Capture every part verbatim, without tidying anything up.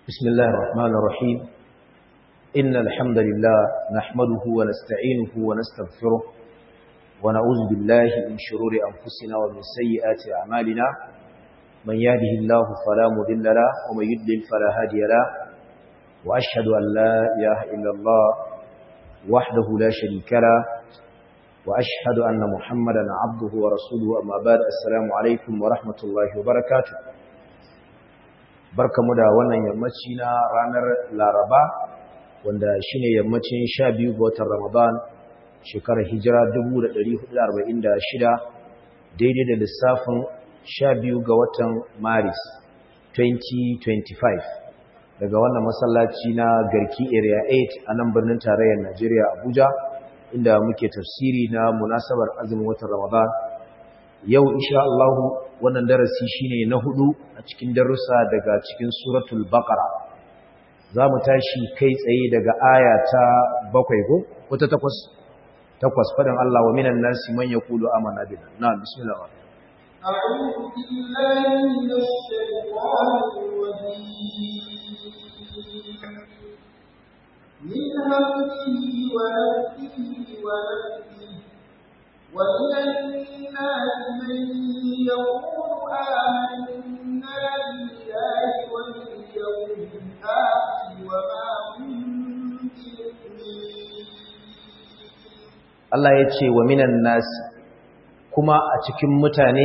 بسم الله الرحمن الرحيم إن الحمد لله نحمده ونستعينه ونستغفره ونعوذ بالله من شرور أنفسنا ومن سيئات أعمالنا من يهده الله فلا مضل له ومن يضلل فلا هادي له وأشهد أن لا إله إلا الله وحده لا شريك له وأشهد أن محمدا عبده ورسوله أما بعد السلام عليكم ورحمة الله وبركاته. Barkamu da wannan yammaci na ranar Laraba wanda shine yammacin sha biyu ga watan Ramadan shekarar Hijira dubu da ɗari hudu da arba'in da shida daidai da lissafin sha biyu ga watan Maris twenty twenty-five daga wannan masallaci na Garki Area eight a nan birnin tarayyar Najeriya Abuja inda muke tafsiri na munasabar azumin watan Ramadan. Yau insha Allah wannan darasi shine na hudu a cikin darussa daga cikin suratul Baqara. Zamu tashi kai tsaye daga aya ta bakwai ko ko ta takwas takwas fadan Allah wa minan nasi man yaqulu amanna billah. Na'am bismillah. A'udhu billahi minash shaitanir rajim. Min hamzihi wa nafthihi wa nafthihi وَمِنَ النَّاسِ مَن يَقُولُ آمَنَّا بِاللَّهِ وَبِالْيَوْمِ الْآخِرِ وَمَا هُم بِمُؤْمِنِينَ. Allah ya ce wa minan nasi kuma a cikin mutane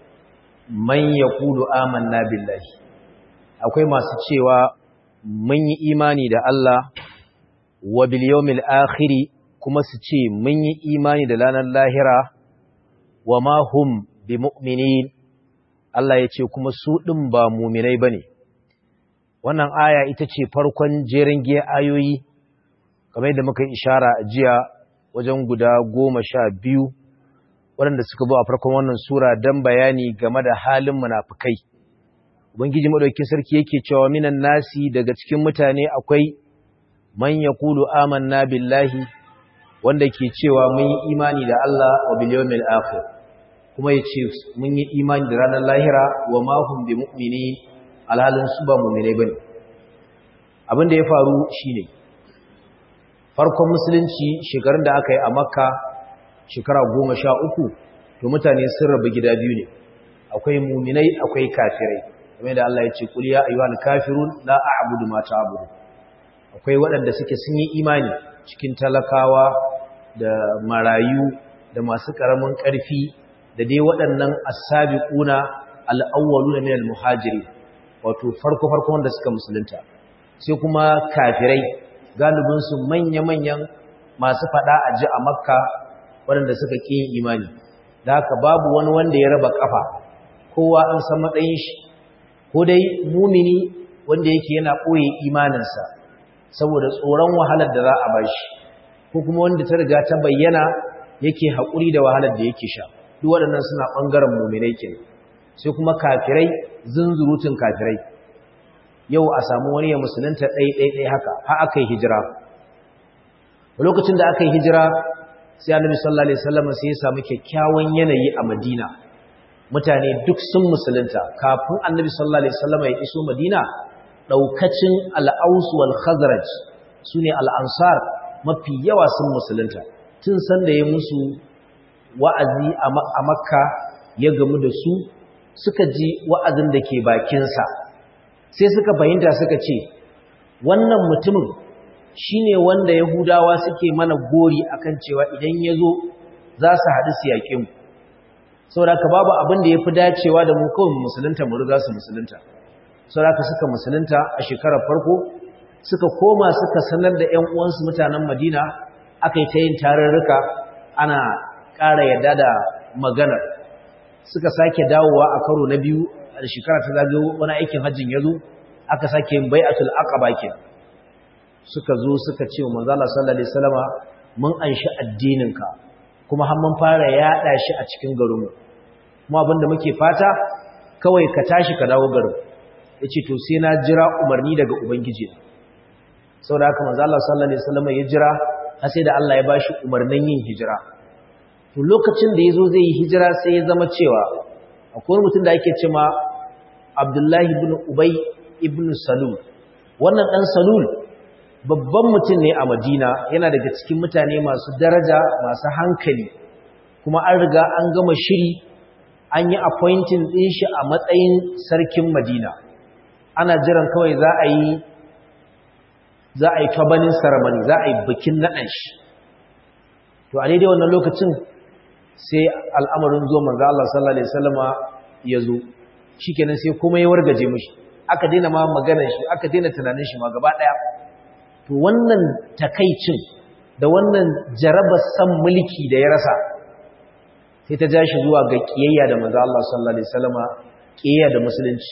man yaqulu amanna billahi, akwai masu cewa mun yi imani da Allah wa bil yawmil akhir, kuma su ce mun yi imani da ranar lahira wa ma hum bi mu'minin. Allah ya ce kuma su ɗin ba muminai ba ne. Wannan aya ita ce farkon jerin giya ayoyi kamar yadda muka yi ishara a jiya wajen guda goma sha biyu waɗanda suka zo a farkon wannan sura don bayani game da halin munafukai. Ubangiji madaukakin sarki yake cewa minan nasi, daga cikin mutane akwai man yaqulu amanna billahi, wanda ke cewa mun yi imani da Allah wa bil yawmil akhir, kuma yace mun yi imani da ranar lahira wa ma hum bi mu'minin, alhalin su ba mu'minai bane. Abin da ya faru shine farkon musulunci shekarun da aka yi a Makka shekara goma sha uku, to mutane sun rabu gida biyu ne, akwai mu'minai akwai kafirai, kamar da Allah ya ce qul ya ayyuhal kafirun la a'budu ma ta'budu. Akwai waɗanda suke sun yi imani cikin talakawa da marayu da masu ƙaramin ƙarfi da dai waɗannan as-sabiquna al-awwaluna min al-muhajirin, wato farko-farko wanda suka musulunta. Sai kuma kafirai, galibin su manya-manyan masu fada a ji a Makka waɗanda suka ƙi imani. Da haka babu wani wanda ya raba kafa, kowa an san matsayin shi, ko dai mumini wanda yake yana ɓoye imaninsa saboda tsoron wahalar da za a bashi, ko kuma wanda ta riga ta bayyana yake haƙuri da wahalar da yake sha. Duk waɗannan suna ɓangaren muminai kenan. Sai kuma kafirai, zunzurutun kafirai. Yau a samu wani ya musulunta ɗai ɗai ɗai haka har aka yi hijira. Lokacin da aka yi hijira sai Annabi sallallahu alaihi wasallam sai ya samu kyakkyawan yanayi a Madina. Mutane duk sun musulunta. Kafin Annabi sallallahu alaihi wasallam ya iso Madina, daukacin al-Aus wal Khazraj sune al-Ansar mafi yawa sun musulunta. Tun san da ya musu wa'azi a Makka ya gamu da su, suka ji wa'azin da ke bakin sa, sai suka fahimta suka ce wannan mutumin shine wanda Yahudawa suke mana gori akan cewa idan yazo za su haɗu su yaƙe mu. Saboda ka babu abin da yafi dacewa da mu kawai musulunta mu riga su musulunta. Sauraka suka musulunta a shekarar farko, suka koma suka sanar da ‘yan uwansu mutanen Madina, aka yi ta yin tarurruka ana ƙara yadda da maganar. Suka sake dawowa a karo na biyu a shekara ta zagayo wani aikin hajjin ya zo, aka sake yin bai'atul aqaba ke. Suka zo suka ce wa manzo Allah sallallahu alaihi wasallama, mun anshi addininka kuma har mun fara yaɗa shi a cikin garinmu, kuma abinda muke fata kawai ka tashi ka dawo garin. Ya ce to sai na jira umarni daga Ubangiji. Sau da haka manzo Allah sallallahu alaihi wasallam ya jira har sai da Allah ya bashi umarnin yin hijira. To lokacin da yazo zai yi hijira sai ya zama cewa akwai mutum da ake cewa Abdullahi ibn Ubay ibn Salul wannan dan Salul babban mutum ne a Madina, yana daga cikin mutane masu daraja masu hankali, kuma an riga an gama shiri an yi appointing din shi a matsayin sarkin Madina. Ana jiran kawai za a yi za a yi tabanin ceremony, za a yi bikin naɗan shi. To a daidai wannan lokacin sai al'amarin zo manzo Allah sallallahu alaihi wasallama ya zo, shikenan sai kuma ya wargaje mishi, aka daina ma maganar shi, aka daina tunanin shi ma gaba daya. To wannan takaicin da wannan jarabar san mulki da ya rasa sai ta ja shi zuwa ga kiyayya da manzo Allah sallallahu alaihi wasallama, kiyayya da musulunci.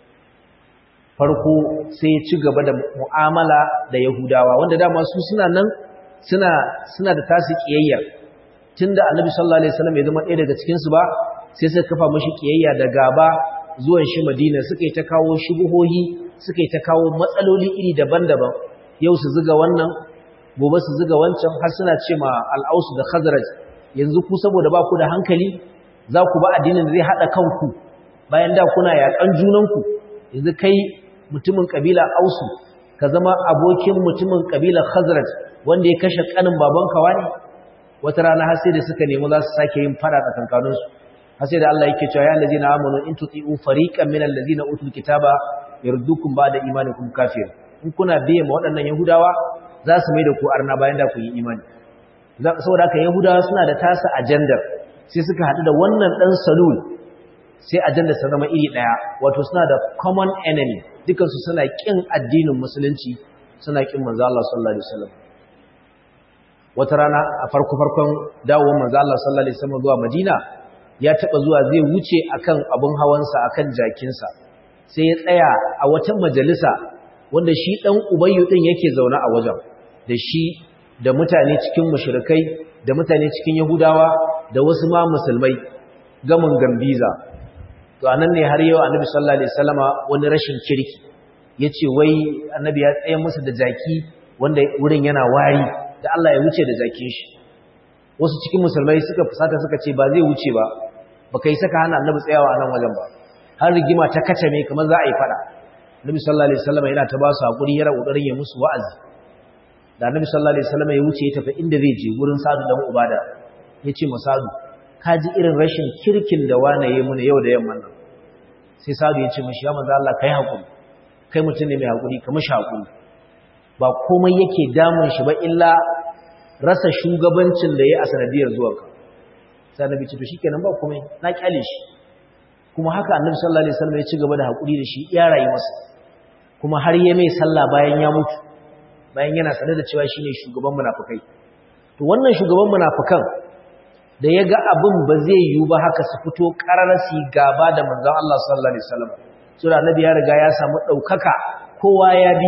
Farko sai ya ci gaba da mu'amala da Yahudawa, wanda dama su suna nan suna suna da tasu kiyayyar. Tunda Annabi sallallahu alaihi wasallam ya zama ɗaya daga cikin su ba, sai suka kafa mishi kiyayya da gaba. Zuwan shi Madina suka yi ta kawo shubuhohi, suka yi ta kawo matsaloli iri daban-daban. Yau su zuga wannan, gobe su zuga wancan, har suna ce ma al-Aus da Khazraj, yanzu ku saboda ba ku da hankali za ku ba addinin da zai hada kanku bayan da kuna yakan junanku. Yanzu kai mutumin kabila Ausu ka zama abokin mutumin kabila Khazraj wanda ya kashe kanin babanka wani. Wata rana har sai da suka nemi za su sake yin fara tsakankanin su, har sai da Allah yake cewa ya allazina amanu in tuti'u fariqan minal ladzina utul kitaba yardukum ba'da imanikum kafir. In kuna biye ma waɗannan Yahudawa za su mai da ku arna bayan da ku yi imani. Saboda haka Yahudawa suna da tasa ajandar, sai suka haɗu da wannan ɗan Salul, sai ajandar ta zama iri ɗaya, wato suna da common enemy, dukansu suna ƙin addinin musulunci, suna ƙin manzo Allah sallallahu alaihi wasallam. Wata rana a farko farkon dawowar manzo Allah sallallahu alaihi wasallam zuwa Madina, ya taɓa zuwa zai wuce akan abun hawansa akan jakinsa, sai ya tsaya a wata majalisa wanda shi ɗan Ubayyu ɗin yake zaune a wajen, da shi da mutane cikin mushrikai da mutane cikin Yahudawa da wasu ma musulmai gamin gambiza. To anan ne har yau Annabi sallallahu alaihi wasallama wani rashin kirki yace wai Annabi ya tsaye musu da jaki wanda wurin yana wari, da Allah ya wuce da jakin shi. Wasu cikin musulmai suka fusata suka ce ba zai wuce ba, baka yi saka hana Annabi tsayawa a nan wajen ba. Har rigima ta kace me kamar za a yi fada. Annabi sallallahu alaihi wasallama yana ta ba su hakuri, yana kokarin ya musu wa'azi. Da Annabi sallallahu alaihi wasallam ya wuce ya tafi inda zai je wurin Sa'd dan Ubada, yace ma Sa'd, ka ji irin rashin kirkin da wane yayi mun yau da yamman nan. Sai Sa'd ya ce mishi, ya manzo Allah kai hakuri, kai mutum ne mai hakuri, ka mishi hakuri. Ba komai yake damun shi ba illa rasa shugabancin da yayi a sanadiyar zuwanka. Sai Annabi ce to shikenan ba komai, na kyale shi. Kuma haka Annabi sallallahu alaihi wasallam ya ci gaba da hakuri da shi iya rayuwarsa. Kuma har ya mai sallah bayan ya mutu, bayan yana sanar da cewa shi ne shugaban munafukai. To wannan shugaban munafukan da ya ga abin ba zai yiwu ba haka su fito ƙarar su gaba da manzon Allah sallallahu alaihi wasallam. So da Annabi ya riga ya samu ɗaukaka, kowa ya bi,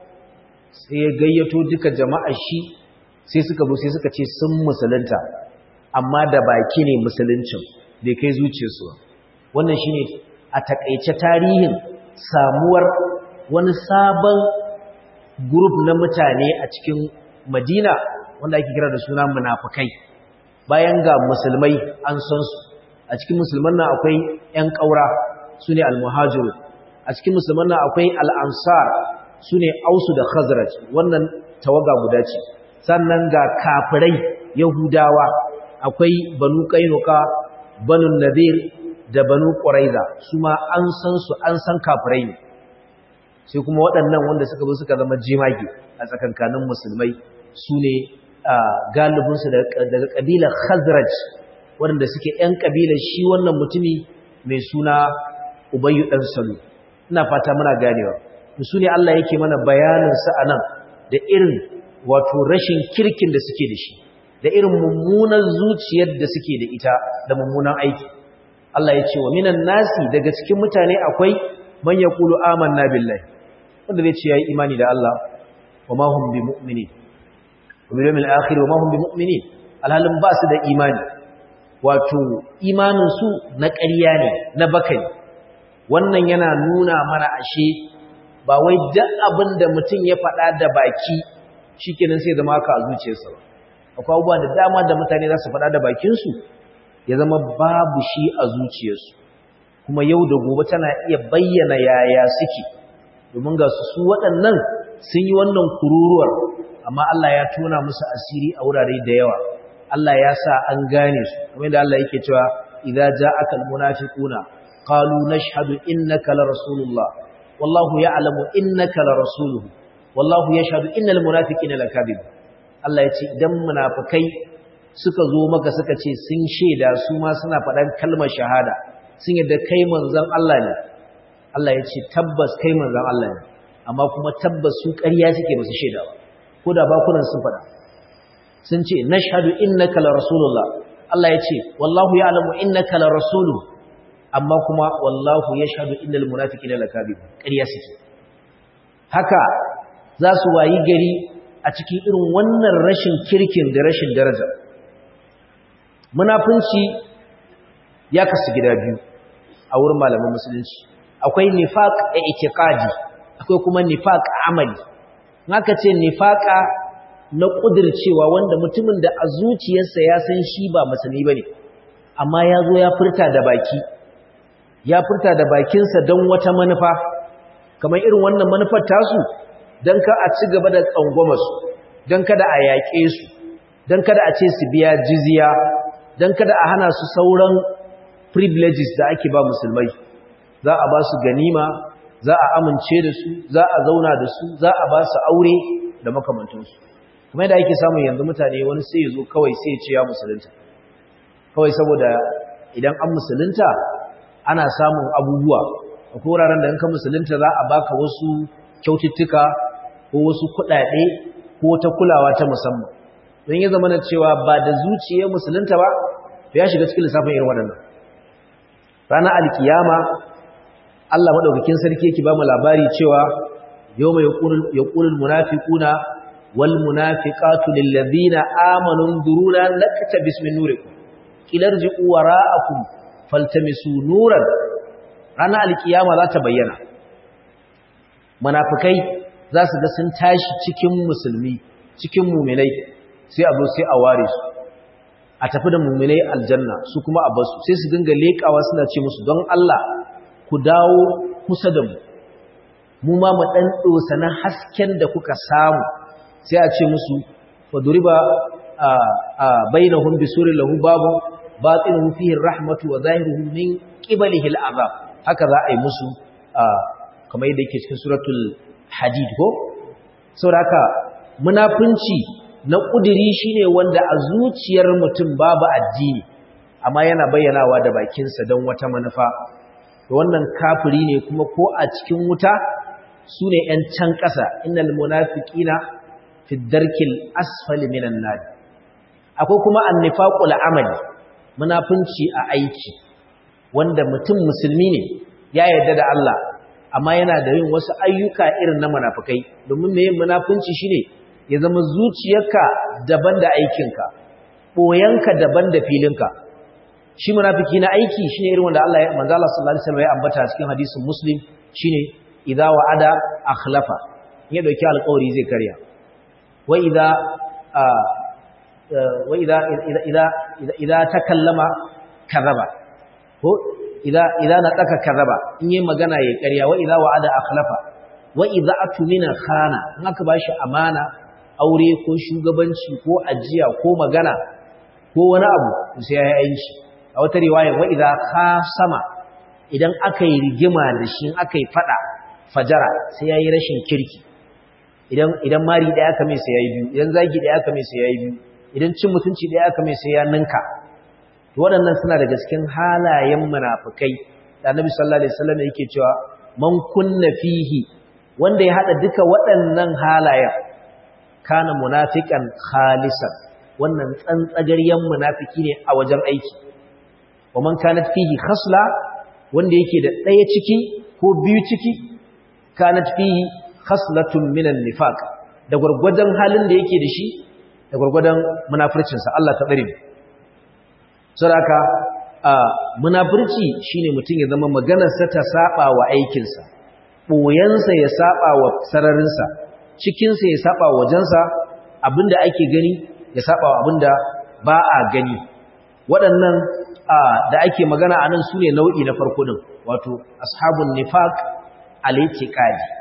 sai ya gayyato duka jama'ar shi, sai suka zo sai suka ce sun musulunta, amma da baki ne musuluncin bai kai zuciyarsu ba. Wannan shine a takaice tarihin samuwar wani sabon group na mutane a cikin Madina wanda ake kira da suna munafikai. Bayan ga musulmai an san su, a cikin musulman nan akwai ƴan ƙaura sune al-muhajir, a cikin musulman nan akwai al-ansar sune Ausu da Khazraj, wannan tawaga guda ce. Sannan ga kafirai Yahudawa akwai Banu Qainuqa, Banu Nadir da Banu Quraiza, su ma an san su, an san kafirai ne. Sai kuma waɗannan wanda suka zo suka zama jimage a tsakankanin musulmai su ne galibinsu daga ƙabilar Khazraj, waɗanda suke ‘yan ƙabilar shi wannan mutumi mai suna Ubayyu ɗan Salul. Ina fata muna ganewa. Su ne Allah yake mana bayaninsu a nan da irin wato rashin kirkin da suke da shi, da irin mummunan zuciyar da suke da ita da mummunan aiki. Allah ya ce wa minan nasi daga cikin mutane akwai man yaqulu amanna billahi, wanda zai ce yayi imani da Allah, wa ma hum bimu'minin, wa bil yawmil akhir wa ma hum bimu'minin, alhalin ba su da imani, wato imanin su na ƙarya ne, na bakari. Wannan yana nuna mana ashe ba wai duk abin da mutum ya faɗa da baki shikenan sai zama haka a zuciyarsa ba. Akwai abubuwa da dama da mutane za su faɗa da bakinsu ya zama babu shi a zuciyarsu, kuma yau da gobe tana iya bayyana yaya suke. domin ga su waɗannan sun yi wannan kururuwar amma Allah ya tona musu asiri a wurare da yawa Allah ya sa an gane su kamar yadda Allah yake cewa idza ja'aka almunafiquna qalu nashhadu innaka la rasulullah wallahu ya'lamu innaka la rasuluhu wallahu yashhadu innal munafiqina lakadib Allah ya ce idan munafikai suka zo maka suka ce sun sheda su ma suna faɗan kalmar shahada sun yadda kai manzon Allah ne Allah ya ce tabbas kai manzon Allah ne amma kuma tabbas su ƙarya suke ba su sheda ba ko da bakunan sun faɗa sun ce nashhadu innaka la rasulullah Allah ya ce wallahu ya'lamu innaka la rasuluhu amma kuma wallahu yashhadu innal munafiqina lakadib ƙarya suke haka za su wayi gari a cikin irin wannan rashin kirkin da rashin daraja munafunci ya kasu gida biyu a wurin malaman musulunci akwai nifaq i'tiqadi akwai kuma nifaq amali haka ce nifaqa na kudircewa wanda mutumin da a zuciyarsa ya san shi ba musulmi bane amma ya zo ya furta da baki ya furta da bakinsa don wata manufa kamar irin wannan manufar tasu don ka a ci gaba da tsangwamarsu don kada a yaƙe su don kada a ce su biya jizya don kada a hana su sauran privileges da ake ba musulmai za a ba su ganima za a amince da su za a zauna da su za a ba su aure da makamantansu kuma yadda ake samun yanzu mutane wani sai ya zo kawai sai ya ce ya musulunta kawai saboda idan an musulunta ana samun abubuwa akwai wuraren da in ka musulunta za a baka wasu kyaututtuka ko wasu kuɗaɗe ko ta kulawa ta musamman don ya zama na cewa ba da zuciyar musulunta ba ya shiga cikin lissafin irin waɗannan ranar alkiyama Allah madaukakin sarki yake ba mu labari cewa yawma yaqulul munafiquna wal munafiqatu lil ladina amanu duruna naktabis min nurikum ilarji'u wara'akum faltamisu nuran ranar alkiyama za ta bayyana munafikai za su ga sun tashi cikin musulmi cikin mu'minai sai a zo sai a ware su a tafi da mu'minai aljanna su kuma a basu sai su dinga lekawa suna ce musu don Allah ku dawo kusa da mu mu ma mu dan dosa na hasken da kuka samu sai a ce musu faduriba a bainahum bisurin lahu babu batinuhu fihi rahmatu wa zahiruhu min qibalihi al'azab haka za a yi musu kamar yadda yake cikin suratul hadid ko saboda munafunci na kudiri shine wanda a zuciyar mutum babu addini amma yana bayyanawa da bakinsa don wata manufa to wannan kafiri ne kuma ko a cikin wuta sune ƴan can ƙasa innal munafiqina fi darkil asfali minan nar akwai kuma annifaqul amali munafunci a aiki wanda mutum musulmi ne ya yarda da Allah amma yana da yin wasu ayyuka irin na munafikai domin me yin munafunci shine ya zama zuciyarka daban da aikinka boyanka daban da filinka shi munafiki na aiki shine irin wanda Allah ya manzo Allah sallallahu alaihi wasallam ya ambata cikin hadisin Muslim shine idza wa'ada akhlafa ya dauki alƙawari zai karya wa idza wa idza idza idza takallama kadhaba ko idza idza nataka kadhaba in yi magana ya karya wa idza wa'ada akhlafa wa idza atumina khana in aka bashi amana aure ko shugabanci ko ajiya ko magana ko wani abu sai ya yi aiki a wata riwaya wa idza khasama idan aka yi rigima da shi aka yi fada fajara sai yayi rashin kirki idan idan mari daya aka mai sai yayi biyu idan zagi daya aka mai sai yayi biyu idan cin mutunci daya aka mai sai ya ninka to waɗannan suna daga cikin halayen munafikai da Annabi sallallahu alaihi wasallam yake cewa man kunna fihi wanda ya hada duka waɗannan halayen kana munafiqan khalisan wannan tsantsagaryen munafiki ne a wajen aiki wa man kanat fihi khasla wanda yake da ɗaya ciki ko biyu ciki kanat fihi khaslatun minan nifaq da gurgurdan halin da yake da shi da gurgurdan munafircin sa Allah ta tsare mu saboda munafirci shine mutum ya zama maganar sa ta saba wa aikin sa boyan sa ya saba wa sararin sa cikin sa ya saba wa wajen sa abinda ake gani ya saba wa abinda ba a gani waɗannan da ake magana anan sune nau'i na farko din wato ashabun nifaq al-i'tiqadi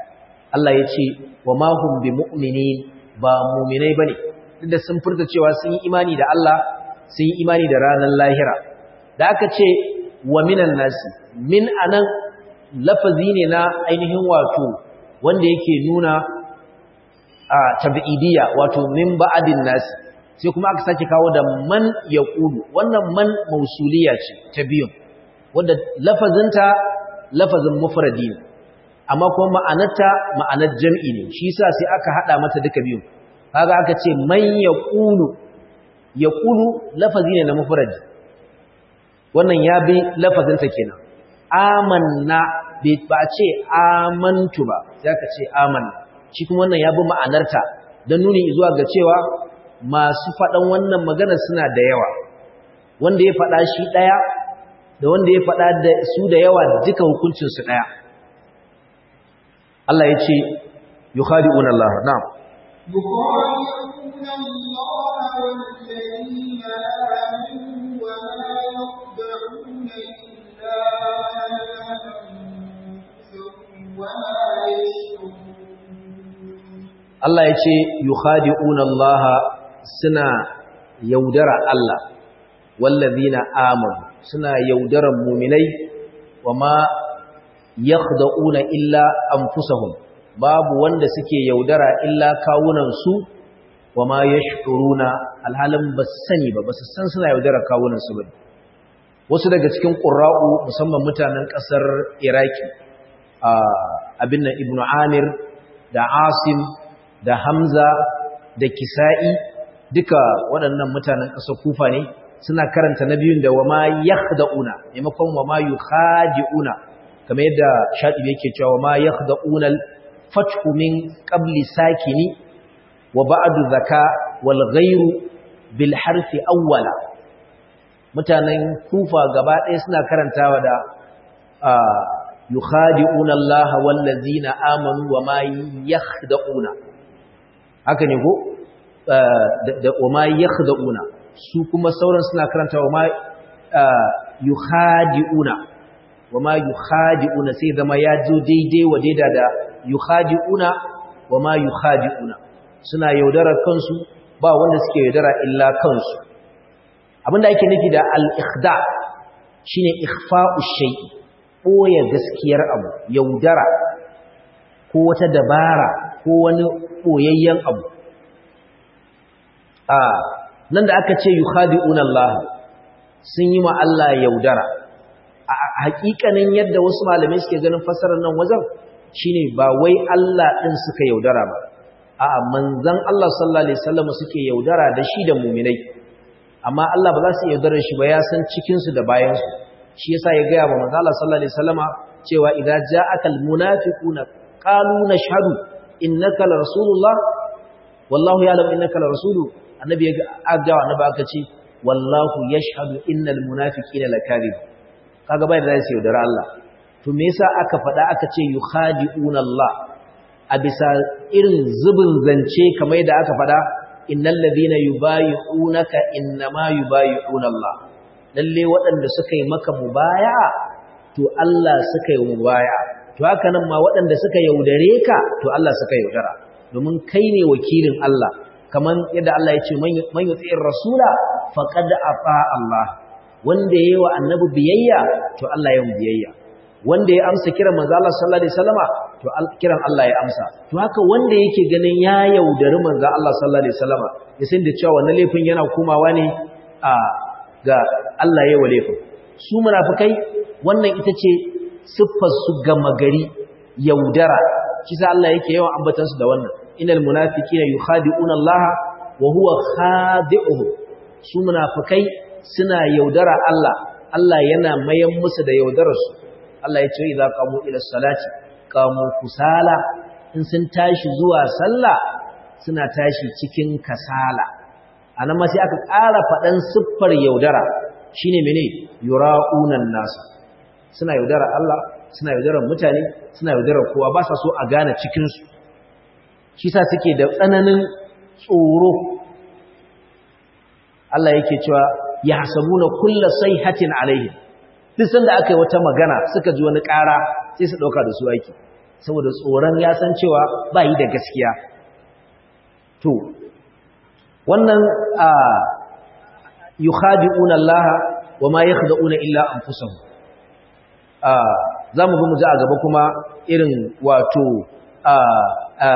Allah ya ce wa ma hum bi mu'minin ba mu'minai bane duk da sun furta cewa sun yi imani da Allah sun yi imani da ranar lahira da aka ce wa minan nasi min anan lafazi ne na ainihin wato wanda yake nuna a tabi'idiyya wato min ba'adin nasi sai kuma aka sake kawo da man yaqulu wannan man mausuliya ce ta biyun wanda lafazinta lafazin mufradi ne amma kuma ma'anarta ma'anar jam'i ne shi yasa sai aka hada mata duka biyun kaga aka ce man yaqulu yaqulu lafazi ne na mufradi wannan ya bi lafazinta kenan amanna ba ce amantu ba sai aka ce amanna shi kuma wannan ya bi ma'anarta don nuni zuwa ga cewa masu faɗan wannan magana suna da yawa wanda ya faɗa shi ɗaya da wanda ya faɗa da su da yawa duka hukuncinsu ɗaya Allah ya ce yukhadi'una Allah na'am yukhadi'una Allah wal-ladina amanu wa ma yakhda'una illa anfusahum wa ma yash'urun Allah ya ce yukhadi'una Allah suna yaudara Allah wallazina amanu suna yaudaran mu'minai wama yakhda'una illa anfusahum babu wanda suke yaudara illa kawunan su wama yash'uruna alhalan basani ba basu san suna yaudara kawunan su ba wasu daga cikin qurra'u musamman mutanen kasar Iraki abin nan Ibn Amir da Asim da Hamza da Kisa'i duka waɗannan mutanen ƙasar Kufa ne suna karanta na biyun da wama yakhda'una maimakon wama yukhadi'una kamar yadda Shatibi yake cewa wama yakhda'una al-fathu min qabli sakini wa ba'du zaka wal ghayru bil harfi awwala mutanen Kufa gaba ɗaya suna karantawa da yukhadi'una Allah wal ladzina amanu wama yakhda'una haka ne ko da wama yakhda'una su kuma sauran suna karanta wama yukhadi'una wama yukhadi'una sai zama ya zo daidai wa daida da yukhadi'una wama yukhadi'una suna yaudarar kansu ba wanda suke yaudara illa kansu abinda ake nufi da al-ikhda shine ikhfa'u shay'i boye gaskiyar abu yaudara ko wata dabara ko wani boyayyen abu a nan da aka ce yukhadi'una Allah sun yi ma Allah yaudara a hakikanin yadda wasu malamai suke ganin fasarar nan wajen shine ba wai Allah din suka yaudara ba a'a manzon Allah sallallahu alaihi wasallam suke yaudara da shi da mu'minai amma Allah ba za su yaudara shi ba ya san cikin su da bayan su shi yasa ya ga wa manzon Allah sallallahu alaihi wasallama cewa idza ja'akal munafiquna qalu nashhadu innaka la rasulullah wallahu ya'lamu innaka la rasulu annabi ya ga annabi aka ce wallahu yashhadu innal munafiqina lakadib kaga bai da sai yaudara Allah to me yasa aka faɗa aka ce yukhadi'una Allah a bisa irin zubin zance kamar yadda aka faɗa innal ladina yubayyi'unaka innama yubayyi'una Allah lalle waɗanda suka yi maka mubaya'a to Allah suka yi mubaya'a to haka nan ma waɗanda suka yaudare ka to Allah suka yaudara domin kai ne wakilin Allah kaman yadda Allah ya ce man yuti'ir rasula faqad ata Allah wanda yayi wa annabi biyayya to Allah ya biyayya wanda ya amsa kiran manzo Allah sallallahu alaihi wasallama to kiran Allah ya amsa to haka wanda yake ganin ya yaudari manzo Allah sallallahu alaihi wasallama ya san da cewa wannan laifin yana komawa ne a ga Allah yayi wa laifin su munafikai wannan ita ce siffar su gama gari yaudara kisa Allah yake yawan ambatan su da wannan innal munafiqina yukhadi'una Allah wa huwa khadi'uhum su munafikai suna yaudara Allah Allah yana mayan musu da yaudararsu Allah ya ce idza qamu ila salati qamu kusala in sun tashi zuwa sallah suna tashi cikin kasala anan ma sai aka ƙara fadan siffar yaudara shine mene yura'unan nas suna yaudara Allah suna yaudarar mutane suna yaudarar kowa ba sa so a gane cikin su shi sa suke da tsananin tsoro Allah yake cewa yahsabuna kulla sayhatin alaihim duk sanda aka yi wata magana suka ji wani ƙara sai su ɗauka da su aiki saboda tsoron ya san cewa ba yi da gaskiya. To wannan a yukhadi'una Allah wa ma yakhda'una illa anfusahum. a zamu ga mu ji a gaba kuma irin wato a a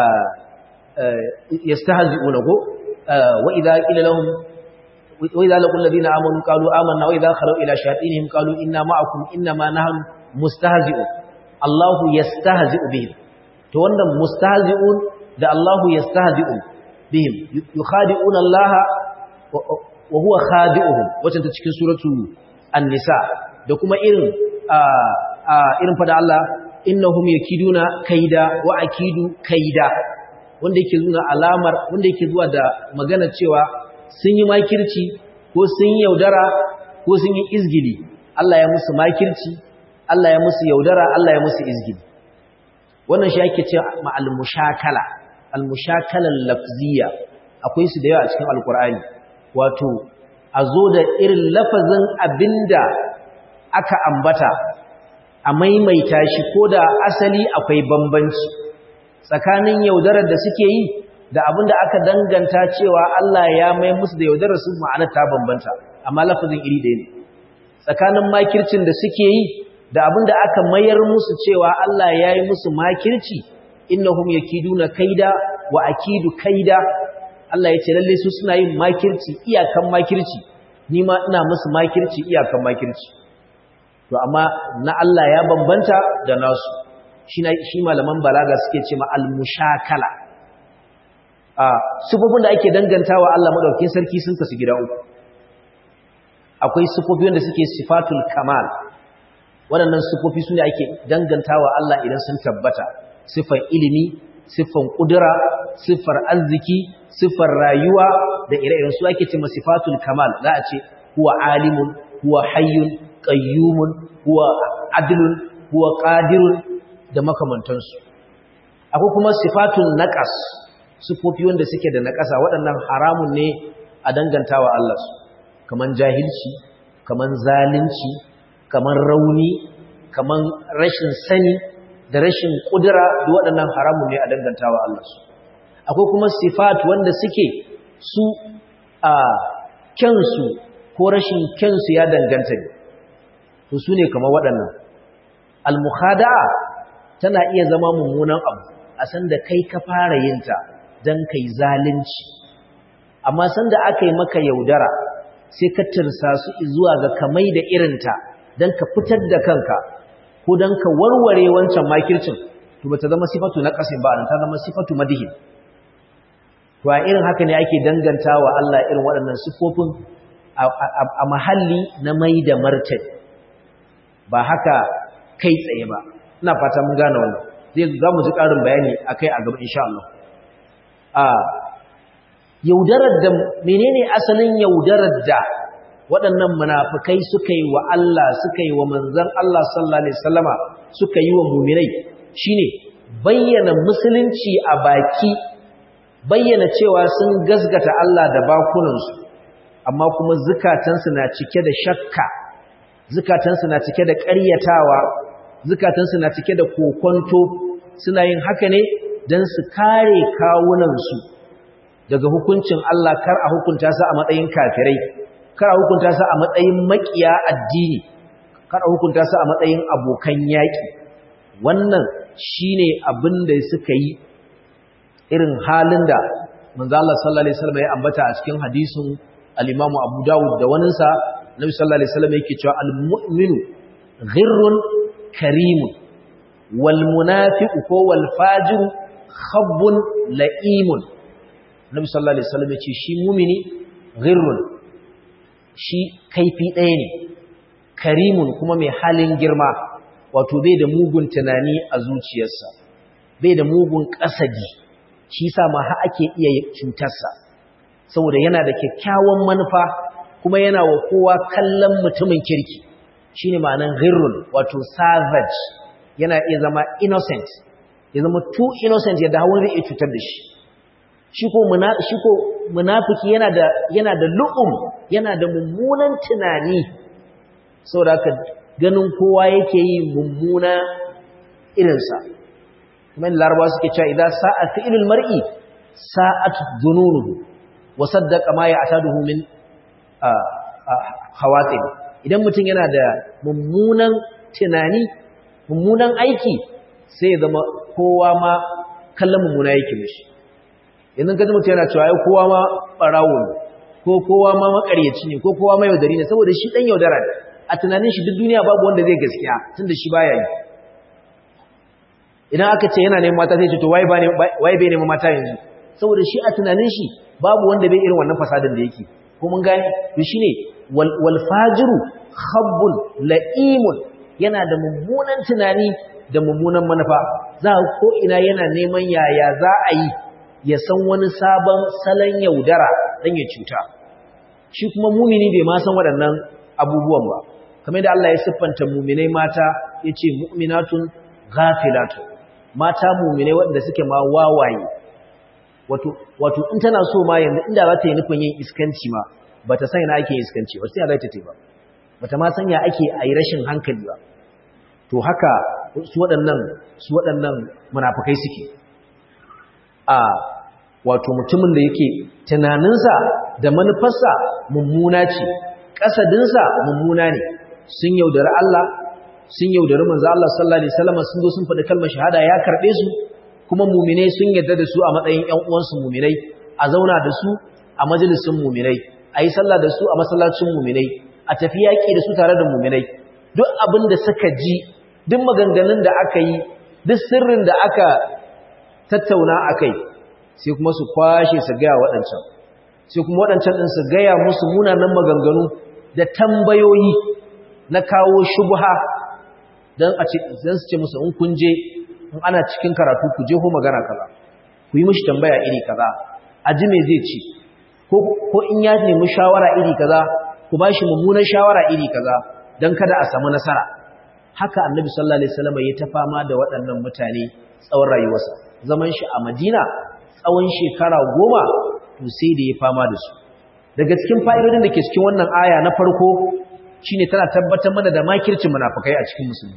yastahzi'una ko wa idza qila lahum wa idza laqul ladina amanu qalu amanna wa idza khalu ila shayatinihim qalu inna ma'akum innama nahnu mustahzi'un. Allahu yastahzi'u bihim. To wannan mustahzi'un da Allahu yastahzi'u bihim yukhadi'una Allah wa huwa khadi'uhum, wacce ta cikin suratu an-nisa, da kuma irin a a irin fada Allah innahum yakiduna kaida wa akidu kaida, wanda yake nuna alamar wanda yake zuwa da magana cewa sun yi makirci ko sun yi yaudara ko sun yi izgili. Allah ya musu makirci, Allah ya musu yaudara, Allah ya musu izgili. Wannan shi ake cewa ma al-mushakala, al-mushakala al-lafziyya. Akwai su da yawa a cikin Alkur'ani. Wato a zo da irin lafazin abinda aka ambata a maimaita shi ko da asali akwai bambanci tsakanin yaudarar da suke yi da abinda aka danganta cewa Allah ya mai musu da yaudarar su, ma'anar ta bambanta amma lafazin iri ɗaya ne. Tsakanin makircin da suke yi da abinda aka mayar musu cewa Allah ya yi musu makirci, innahum yakiduna kaida wa akidu kaida. Allah ya ce lalle su suna yin makirci iyakan makirci, ni ma ina musu makirci iyakan makirci. To amma na Allah ya bambanta da nasu. Shi shi malaman balaga suke ce ma al-mushakala. A sifofin da ake dangantawa Allah madaukakin sarki sun kasu gida uku. Akwai sifofi wanda suke sifatul kamal. Waɗannan sifofi sune ake dangantawa Allah idan sun tabbata. Sifar ilimi, sifar kudura, sifar arziki, sifar rayuwa da ire-iren su ake ce sifatul kamal. Za a ce huwa alimun, huwa hayyun, qayyumun, huwa adlun, huwa qadirun da makamantansu. Akwai kuma sifatul naqas, sifofi wanda suke da naqasa, waɗannan haramun ne a dangantawa Allah su, kaman jahilci, kaman zalunci, kaman rauni, kaman rashin sani da rashin kudura, da waɗannan haramun ne a dangantawa Allah su. Akwai kuma sifat wanda suke su a kyansu ko rashin kyansu ya danganta ne, to su ne kamar waɗannan. Al-mukhada'a tana iya zama mummunan abu a san da kai ka fara yinta don kai zalunci, amma san da aka yi maka yaudara sai ka tirsa su zuwa ga kamai da irinta don ka fitar da kanka ko don ka warware wancan makircin, to ba ta zama sifatu na ƙasin ba, ta zama sifatu madihin. To a irin haka ne ake dangantawa Allah irin waɗannan sifofin a mahalli na mai da martani, ba haka kai tsaye ba. Ina fata mun gane wannan. Zai za mu ji ƙarin bayani akai a gaba insha Allah. A yaudarar da menene asalin yaudarar da waɗannan munafikai suka yi wa Allah, suka yi wa manzon Allah sallallahu alaihi wasallama, suka yi wa mu'minai, shine bayyana musulunci a baki, bayyana cewa sun gasgata Allah da bakunansu, amma kuma zukatansu na cike da shakka, zukatansu na cike da ƙaryatawa, zukatansu na cike da kokonto. Suna yin haka ne don su kare kawunansu daga hukuncin Allah, kar a hukunta su a matsayin kafirai, kar a hukunta su a matsayin makiya addini, kar a hukunta su a matsayin abokan yaƙi. Wannan shine abin da suka yi, irin halin da manzo Allah sallallahu alaihi wasallam ya ambata a cikin hadisin al-Imam Abu Dawud da waninsa. Nabi sallallahu alaihi wasallam yake cewa al-mu'minu ghirrun karimun wal munafiqu ko wal fajiru khabbun la'imun. Nabi sallallahu alaihi wasallam yace shi mu'mini ghirrun, shi kaifi ɗaya ne, karimun kuma mai halin girma, wato bai da mugun tunani a zuciyarsa, bai da mugun kasadi, shi sa ma har ake iya cutarsa saboda yana da kyakkyawan manufa kuma yana wa kowa kallon mutumin kirki. Shine ma'anan ghirrun, wato savage, yana iya zama innocent, ya zama too innocent yadda hawan zai iya cutar da shi. Shi ko shi ko munafiki yana da yana da lu'um, yana da mummunan tunani, saboda haka ganin kowa yake yi mummuna irinsa. kuma larabawa suke cewa idan sa'a fi'lul mar'i sa'at dhununuhu wa saddaqa ma ya'taduhu min hawatin. Idan mutum yana da mummunan tunani mummunan aiki sai ya zama kowa ma kallon mummuna yake mishi. Yanzu kaji mutum yana cewa ai kowa ma barawo ne ko kowa ma makaryaci ne ko kowa ma yaudari ne saboda shi dan yaudara ne. A tunanin shi duk duniya babu wanda zai gaskiya tunda shi baya yi. Idan aka ce yana neman mata sai ce to wai ba ne wai bai neman mata yanzu saboda shi a tunanin shi babu wanda bai irin wannan fasadin da yake. Ko mun gane to shine wal, wal fajiru khabbun la'imun yana da mummunan tunani da mummunan manufa. Za ko ina yana neman yaya za a yi ya san wani sabon salon yaudara dan ya cuta. Shi kuma mumini bai ma san waɗannan abubuwan ba. Kamar da Allah ya siffanta muminai mata yace mu'minatun ghafilatun. Mata muminai waɗanda suke ma wawaye. Wato wato in tana so ma yanzu inda za ta yi nufin yin iskanci ma bata san ina ake iskanci ba sai za ta ba. Bata ma sanya ake a yi rashin hankali ba. To haka su waɗannan su waɗannan munafikai suke. A wato mutumin da yake tunaninsa da manufarsa mummuna ce, kasadinsa mummuna ne. Sun yaudari Allah, sun yaudari manzo Allah sallallahu alaihi wasallam sun zo sun faɗi kalmar shahada ya karɓe su, kuma mu'minai sun yarda da su a matsayin ƴan uwansu mu'minai, a zauna da su a majalisin mu'minai, a yi sallah da su a masallacin mu'minai, a tafi yaƙi da su tare da mu'minai. Duk abin da suka ji, duk maganganun da aka yi, duk sirrin da aka tattauna akai, sai kuma su kwashe su gaya waɗancan. Sai kuma waɗancan ɗin su gaya musu munanan maganganu da tambayoyi na kawo shubha don a ce zan su ce musu in kun je in ana cikin karatu ku je ko magana kaza ku yi mishi tambaya iri kaza a ji me zai ci ko ko in ya nemi shawara iri kaza ku bashi mummunan shawara iri kaza dan kada a samu nasara. Haka Annabi sallallahu alaihi wasallam ya ta fama da waɗannan mutane tsawon rayuwarsa. Zaman shi a Madina tsawon shekara goma to sai da ya fama da su. Daga cikin fa'idodin da ke cikin wannan aya na farko shine tana tabbatar mana da makircin munafikai a cikin musulmi.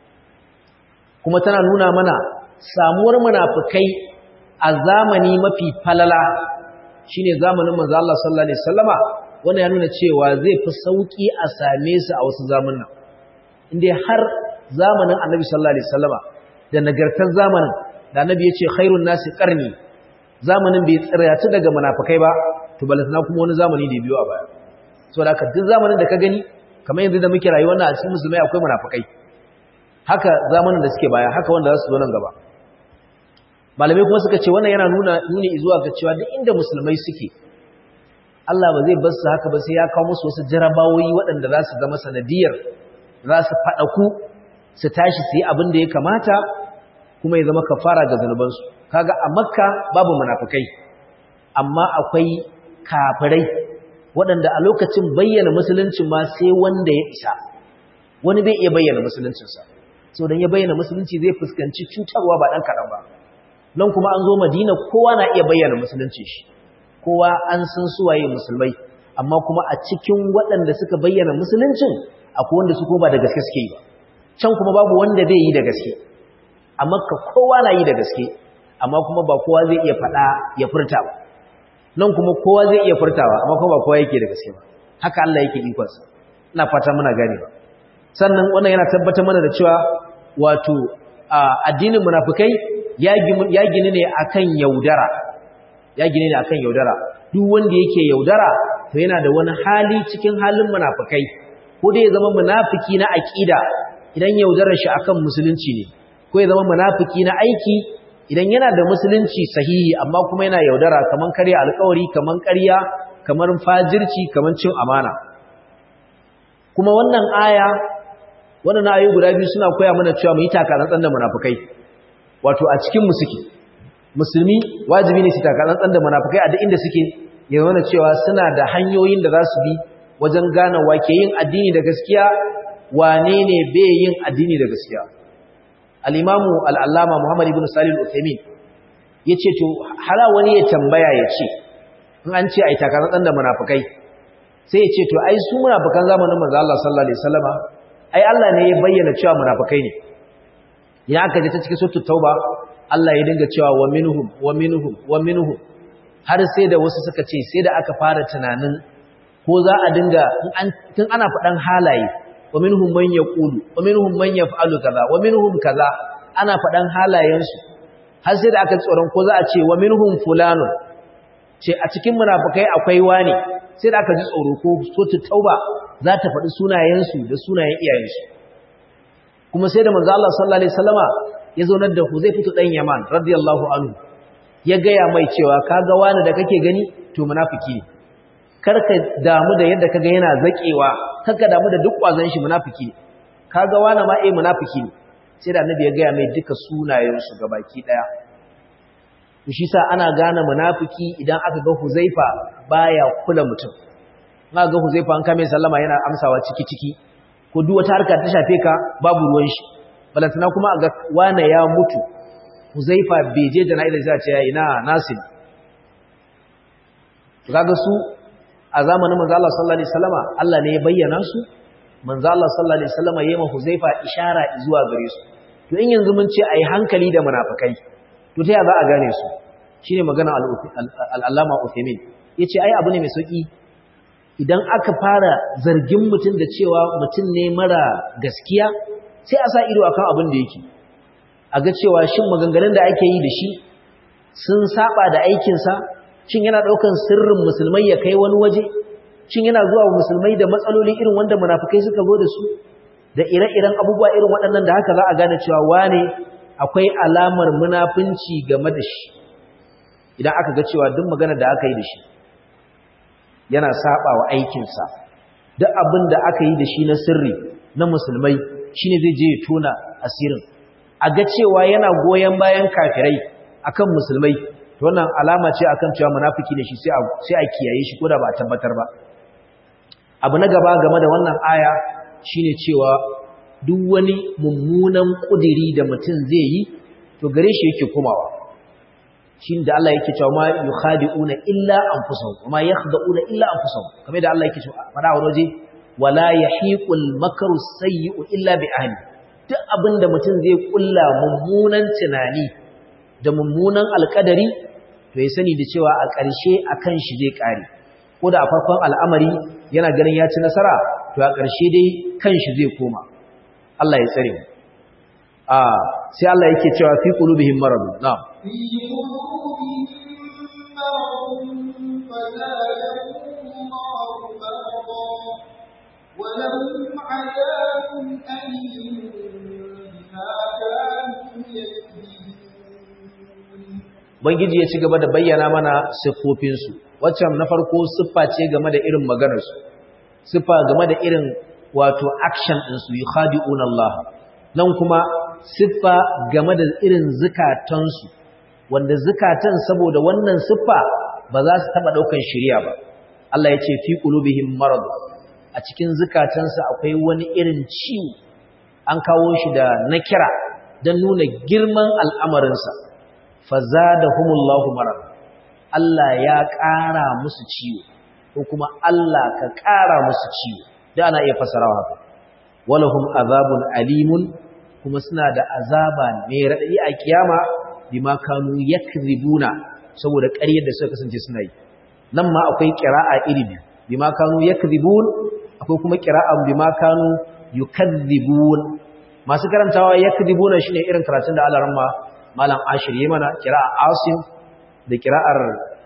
Kuma tana nuna mana samuwar munafikai a zamani mafi falala shine zamanin manzo Allah sallallahu alaihi wasallama. Wannan ya nuna cewa zai fi sauki a same su a wasu zamanin. Inde har zamanin Annabi sallallahu alaihi wasallama da nagartar zamanin da Annabi ya ce khairun nasi qarni, zamanin bai tsirayatu daga munafikai ba, to balantana kuma wani zamani da biyo a baya. Saboda haka duk zamanin da ka gani kamar yanzu da muke rayuwa na a cikin musulmai akwai munafikai. Haka zamanin da suke baya, haka wanda za su zo nan gaba. Malamai kuma suka ce wannan yana nuna nuni zuwa ga cewa duk inda musulmai suke Allah ba zai bar su haka ba sai ya kawo musu wasu jarabawoyi waɗanda za su zama sanadiyar za su faɗaku su tashi su yi abin da ya kamata kuma ya zama kafara ga zanubansu. Kaga a Makka babu munafikai amma akwai kafirai waɗanda a lokacin bayyana musuluncin ma sai wanda ya isa. Wani bai iya bayyana musuluncinsa, so dan ya bayyana musulunci zai fuskanci cutarwa ba ɗan kaɗan ba. Nan kuma an zo Madina kowa na iya bayyana musuluncin shi, kowa an san suwaye musulmai, amma kuma a cikin waɗanda suka bayyana musuluncin akwai wanda su kuma ba da gaske suke yi ba. Can kuma babu wanda bai yi da gaske, a Makka kowa na yi da gaske, amma kuma ba kowa zai iya faɗa ya furta ba. Nan kuma kowa zai iya furtawa amma kuma ba kowa yake da gaske ba. Haka Allah yake ikonsa. Ina fata muna gane ba. Sannan wannan yana tabbatar mana da cewa wato addinin munafikai ya gini ne akan yaudara. Ya gini ne akan yaudara. Duk wanda yake yaudara to yana da wani hali cikin halin munafikai. Ko dai ya zama munafiki na aqida idan yaudarar shi akan musulunci ne, ko ya zama munafiki na aiki idan yana da musulunci sahihi amma kuma yana yaudara kaman karya alƙawari, kaman ƙarya, kamar fajirci, kaman cin amana. Kuma wannan aya wannan ayoyi guda biyu suna koya mana cewa mu yi takatsantsan da munafikai. Wato a cikin mu suke. Musulmi wajibi ne su takatsantsan da munafikai a duk inda suke, ya zama cewa suna da hanyoyin da za su bi wajen gane wake yin addini da gaskiya, wane ne bai yin addini da gaskiya. Al-Imamu al-Allama Muhammad ibn Salih al-Uthaymeen yace to hala wani ya tambaya yace in an ce ai takatsantsan da munafikai sai yace to ai su munafikan zamanin manzo Allah sallallahu alaihi wasallama ai Allah ne ya bayyana cewa munafikai ne. Ya aka ji ta cikin suratul Tauba Allah ya dinga cewa wa minhum wa minhum wa minhum har sai da wasu suka ce sai da aka fara tunanin ko za a dinga tun ana faɗan halaye wa minhum man yaqulu wa minhum man yaf'alu kaza wa minhum kaza ana faɗan halayensu har sai da aka tsoron ko za a ce wa minhum fulanun ce a cikin munafikai akwai wani sai da aka ji tsoro ko sotu tauba za ta faɗi sunayensu da sunayen iyayensu kuma sai da manzo Allah sallallahu alaihi wasallama ya zaunar da Huzaifatu dan Yaman radiyallahu anhu ya gaya mai cewa kaga wani da kake gani to munafiki ne karka damu da yadda kaga yana zakewa karka damu da duk kwazon shi munafiki ne kaga wani ma eh munafiki ne sai da annabi ya gaya mai duka sunayensu gabaki daya shi sa ana gane munafiki idan aka ga Huzaifa baya kula mutum aka ga Huzaifa an kame sallama yana amsawa ciki ciki ko duk wata harka ta shafe ka babu ruwan shi balantana kuma ga wane ya mutu Huzaifa bai je jana'izar sai ce yayi na Nasir kaga su a zamanin manzo Allah sallallahu alaihi wasallama Allah ne ya bayyana su manzo Allah sallallahu alaihi wasallama yayi ma Huzaifa ishara zuwa gare su to in yanzu mun ce ayi hankali da munafikai to ta ya za a gane su shine magana al-Allama Uthaymeen yace ai abu ne mai sauki idan aka fara zargin mutum da cewa mutum ne mara gaskiya sai a sa ido akan abin da yake a ga cewa shin maganganun da ake yi da shi sun saba da aikinsa shin yana daukan sirrin musulmai ya kai wani waje shin yana zuwa wa musulmai da matsaloli irin wanda munafikai suka zo da su da ire-iren abubuwa irin waɗannan da haka za a gane cewa wane akwai alamar munafunci game da shi idan aka ga cewa duk magana da aka yi da shi yana saba wa aikinsa duk abin da aka yi da shi na sirri na musulmai shine zai je ya tona asirin a ga cewa yana goyen bayan kafirai akan musulmai to wannan alama ce akan cewa munafiki ne shi sai a sai a kiyaye shi ko da ba a tabbatar ba abu na gaba game da wannan aya shine cewa duk wani mummunan kudiri da mutum zai yi to gare shi yake komawa shin da Allah yake cewa ma yukhadi'una illa anfusahum ma yakhda'una illa anfusahum kamar da Allah yake cewa fara waje wala yahiqul makru sayyi'u illa bi ahli duk abinda mutum zai kulla mummunan tunani da mummunan alƙadari to ya sani da cewa a ƙarshe akan shi zai kare ko da a farkon al'amari yana ganin ya ci nasara to a ƙarshe dai kan shi zai koma Allah ya tsare mu a sai Allah yake cewa fi qulubihim maradun na'am في قلوبهم مرض فزادهم الله مرضا ولهم عذاب أليم بما كانوا يكذبون. Ubangiji ya ci gaba da bayyana mana siffofinsu waccan na farko siffa ce game da irin maganarsu siffa game da irin wato action ɗinsu yukhadi'una Allah nan kuma siffa game da irin zukatansu wanda zukatan saboda wannan siffa ba za su taba daukan shari'a ba Allah ya ce fi qulubihim marad a cikin zukatansu akwai wani irin ciwo an kawo shi da nakira dan nuna girman al'amarinsa fazadahumullahu marad Allah ya ƙara musu ciwo ko kuma Allah ka ƙara musu ciwo da ana iya fasarawa haka walahum azabun alimun kuma suna da azaba mai radadi a kiyama bima kanu yakzibuna saboda ƙaryar da suka kasance suna yi nan ma akwai qira'a iri biyu bima kanu yakzibun akwai kuma qira'an bima kanu yukazzibun masu karantawa yakzibuna shine irin karatun da Allah ramma malam Ashir yayi mana qira'a Asim da qira'ar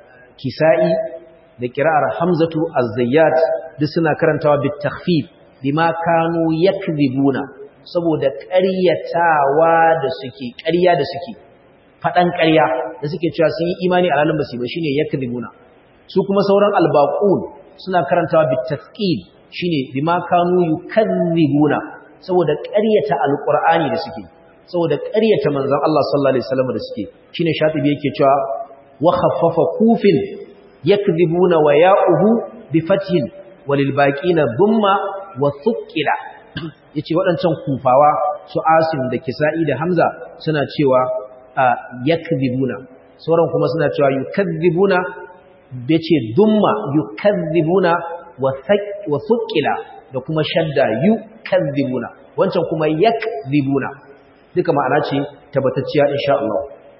Kisa'i da qira'ar Hamzatu Az-Zayyat duk suna karantawa bit takhfif bima kanu yakzibuna saboda ƙaryatawa da suke ƙarya da suke faɗan ƙarya da suke cewa sun yi imani a ranar basu ba shine yakzibuna su kuma sauran albaqun suna karantawa bitafqil shine bima kanu yukazzibuna saboda ƙaryata alqur'ani da suke saboda ƙaryata manzon Allah sallallahu alaihi wasallam da suke shine shatibi yake cewa wa khaffafa kufin yakzibuna wa ya'uhu bi fathin walil baqina dhumma wa thuqila yace waɗancan kufawa su Asim da Kisa'i da Hamza suna cewa yakzibuna sauran kuma suna cewa yukazzibuna bace dumma yukazzibuna wa wa thuqila da kuma shadda yukazzibuna wancan kuma yakzibuna duka ma'ana ce tabbatacciya insha Allah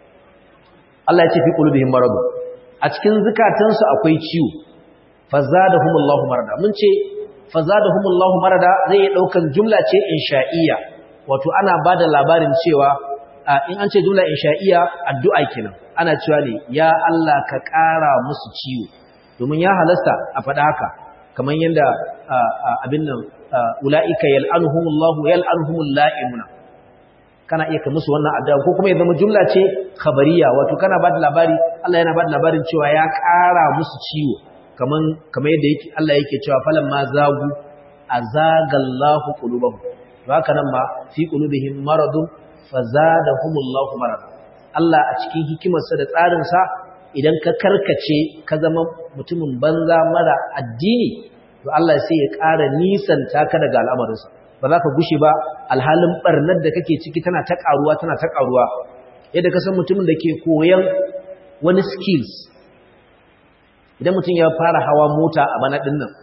Allah ya ce fi qulubihim marad a cikin zukatansu akwai ciwo fazadahumullahu marada mun ce fazadahumullahu marada zai daukan jumla ce insha'iyya wato ana bada labarin cewa in an ce jumla insha'iyya addu'a kenan ana cewa ne ya Allah ka ƙara musu ciwo domin ya halasta a faɗa haka kamar yanda abin nan ulaika yal'anuhumullahu yal'anuhumul la'imuna kana iya ka musu wannan addu'a ko kuma ya zama jumla ce khabariya wato kana bada labari Allah yana bada labarin cewa ya ƙara musu ciwo kaman kamar yadda yake Allah yake cewa falan ma zagu azagallahu qulubahum to haka nan ma fi qulubihim maradun fazadahumullahu marad Allah a cikin hikimarsa da tsarin sa idan ka karkace ka zama mutumin banza mara addini to Allah sai ya ƙara nisanta ka daga al'amarinsa ba za ka gushe ba alhalin barnar da kake ciki tana ta ƙaruwa tana ta ƙaruwa yadda ka san mutumin da ke koyan wani skills idan mutum ya fara hawa mota a bana ɗin nan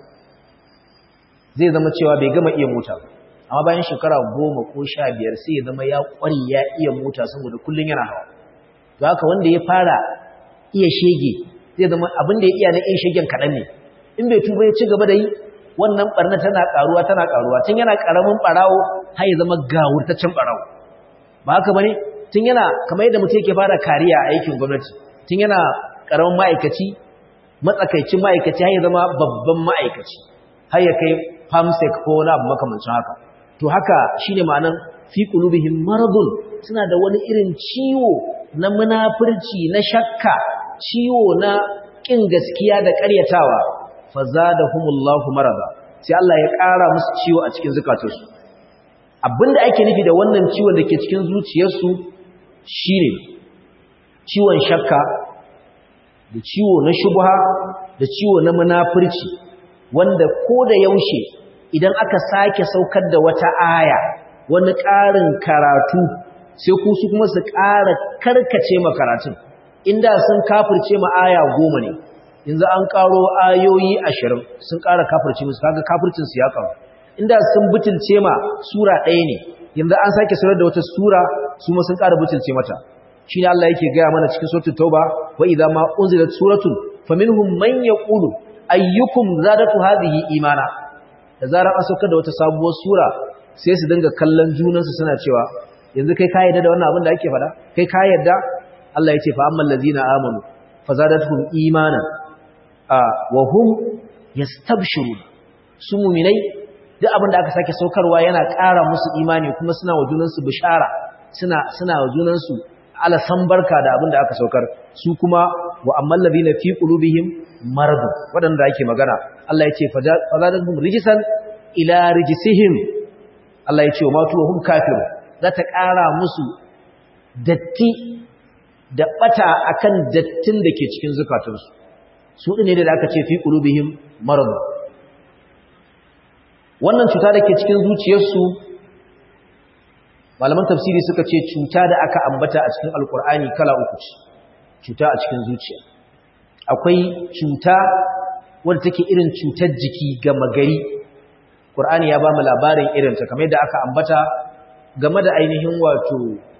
zai zama cewa bai gama iya mota ba amma bayan shekara goma ko sha biyar sai ya zama ya ƙware ya iya mota saboda kullum yana hawa to haka wanda ya fara iya shege zai zama abin da ya iya na iya shegen kaɗan ne in bai tuba ya ci gaba da yi wannan ɓarna tana ƙaruwa tana ƙaruwa tun yana ƙaramin ɓarawo har ya zama gawurtaccen ɓarawo ba haka ba ne tun yana kamar yadda mutum yake fara kariya a aikin gwamnati tun yana ƙaramin ma'aikaci matsakaicin ma'aikaci har ya zama babban ma'aikaci har ya kai famsek ko wani abu makamancin haka to haka shine ma'anan fi qulubihim maradun suna da wani irin ciwo na munafurci na shakka ciwo na kin gaskiya da ƙaryatawa fazadahumullahu marada sai Allah ya ƙara musu ciwo a cikin zukatansu abinda ake nufi da wannan ciwon da ke cikin zuciyarsu shine ciwon shakka da ciwo na shubha da ciwo na munafurci wanda ko da yaushe idan aka sake saukar da wata aya wani ƙarin karatu sai ku su kuma su ƙara karkace ma karatun inda sun kafirce ma aya goma ne yanzu an ƙaro ayoyi ashirin sun ƙara kafirce musu kaga kafircin su ya ƙaru inda sun butulce ma sura ɗaya ne yanzu an sake saurar da wata sura su ma sun ƙara butulce mata shine Allah yake gaya mana cikin suratul tauba wa idza ma unzilat suratun faminhum man yaqulu ayyukum zadatu hadhihi imana da zarar an saukar da wata sabuwar sura sai su dinga kallon junansu suna cewa yanzu kai ka yarda da wannan abin da ake faɗa kai ka yarda Allah ya ce fa ammal ladina amanu fazadatuhum imanan wa hum yastabshirun su mu'minai duk abin da aka sake saukarwa yana ƙara musu imani kuma suna wa junansu bishara suna suna wa junansu ala san barka da abin da aka saukar su kuma wa ammal ladina fi qulubihim marad wadanda ake magana Allah ya ce fazadatuhum rijsan ila rijsihim Allah ya ce wa matu hum kafiru za ta ƙara musu datti da bata akan dattin da ke cikin zukatunsu su ne da aka ce fi qulubihim marad wannan cuta da ke cikin zuciyarsu malaman tafsiri suka ce cuta da aka ambata a cikin alkur'ani kala uku ce cuta a cikin zuciya akwai cuta wadda take irin cutar jiki ga magari Qur'ani ya ba mu labarin irinta kamar yadda aka ambata game da ainihin wato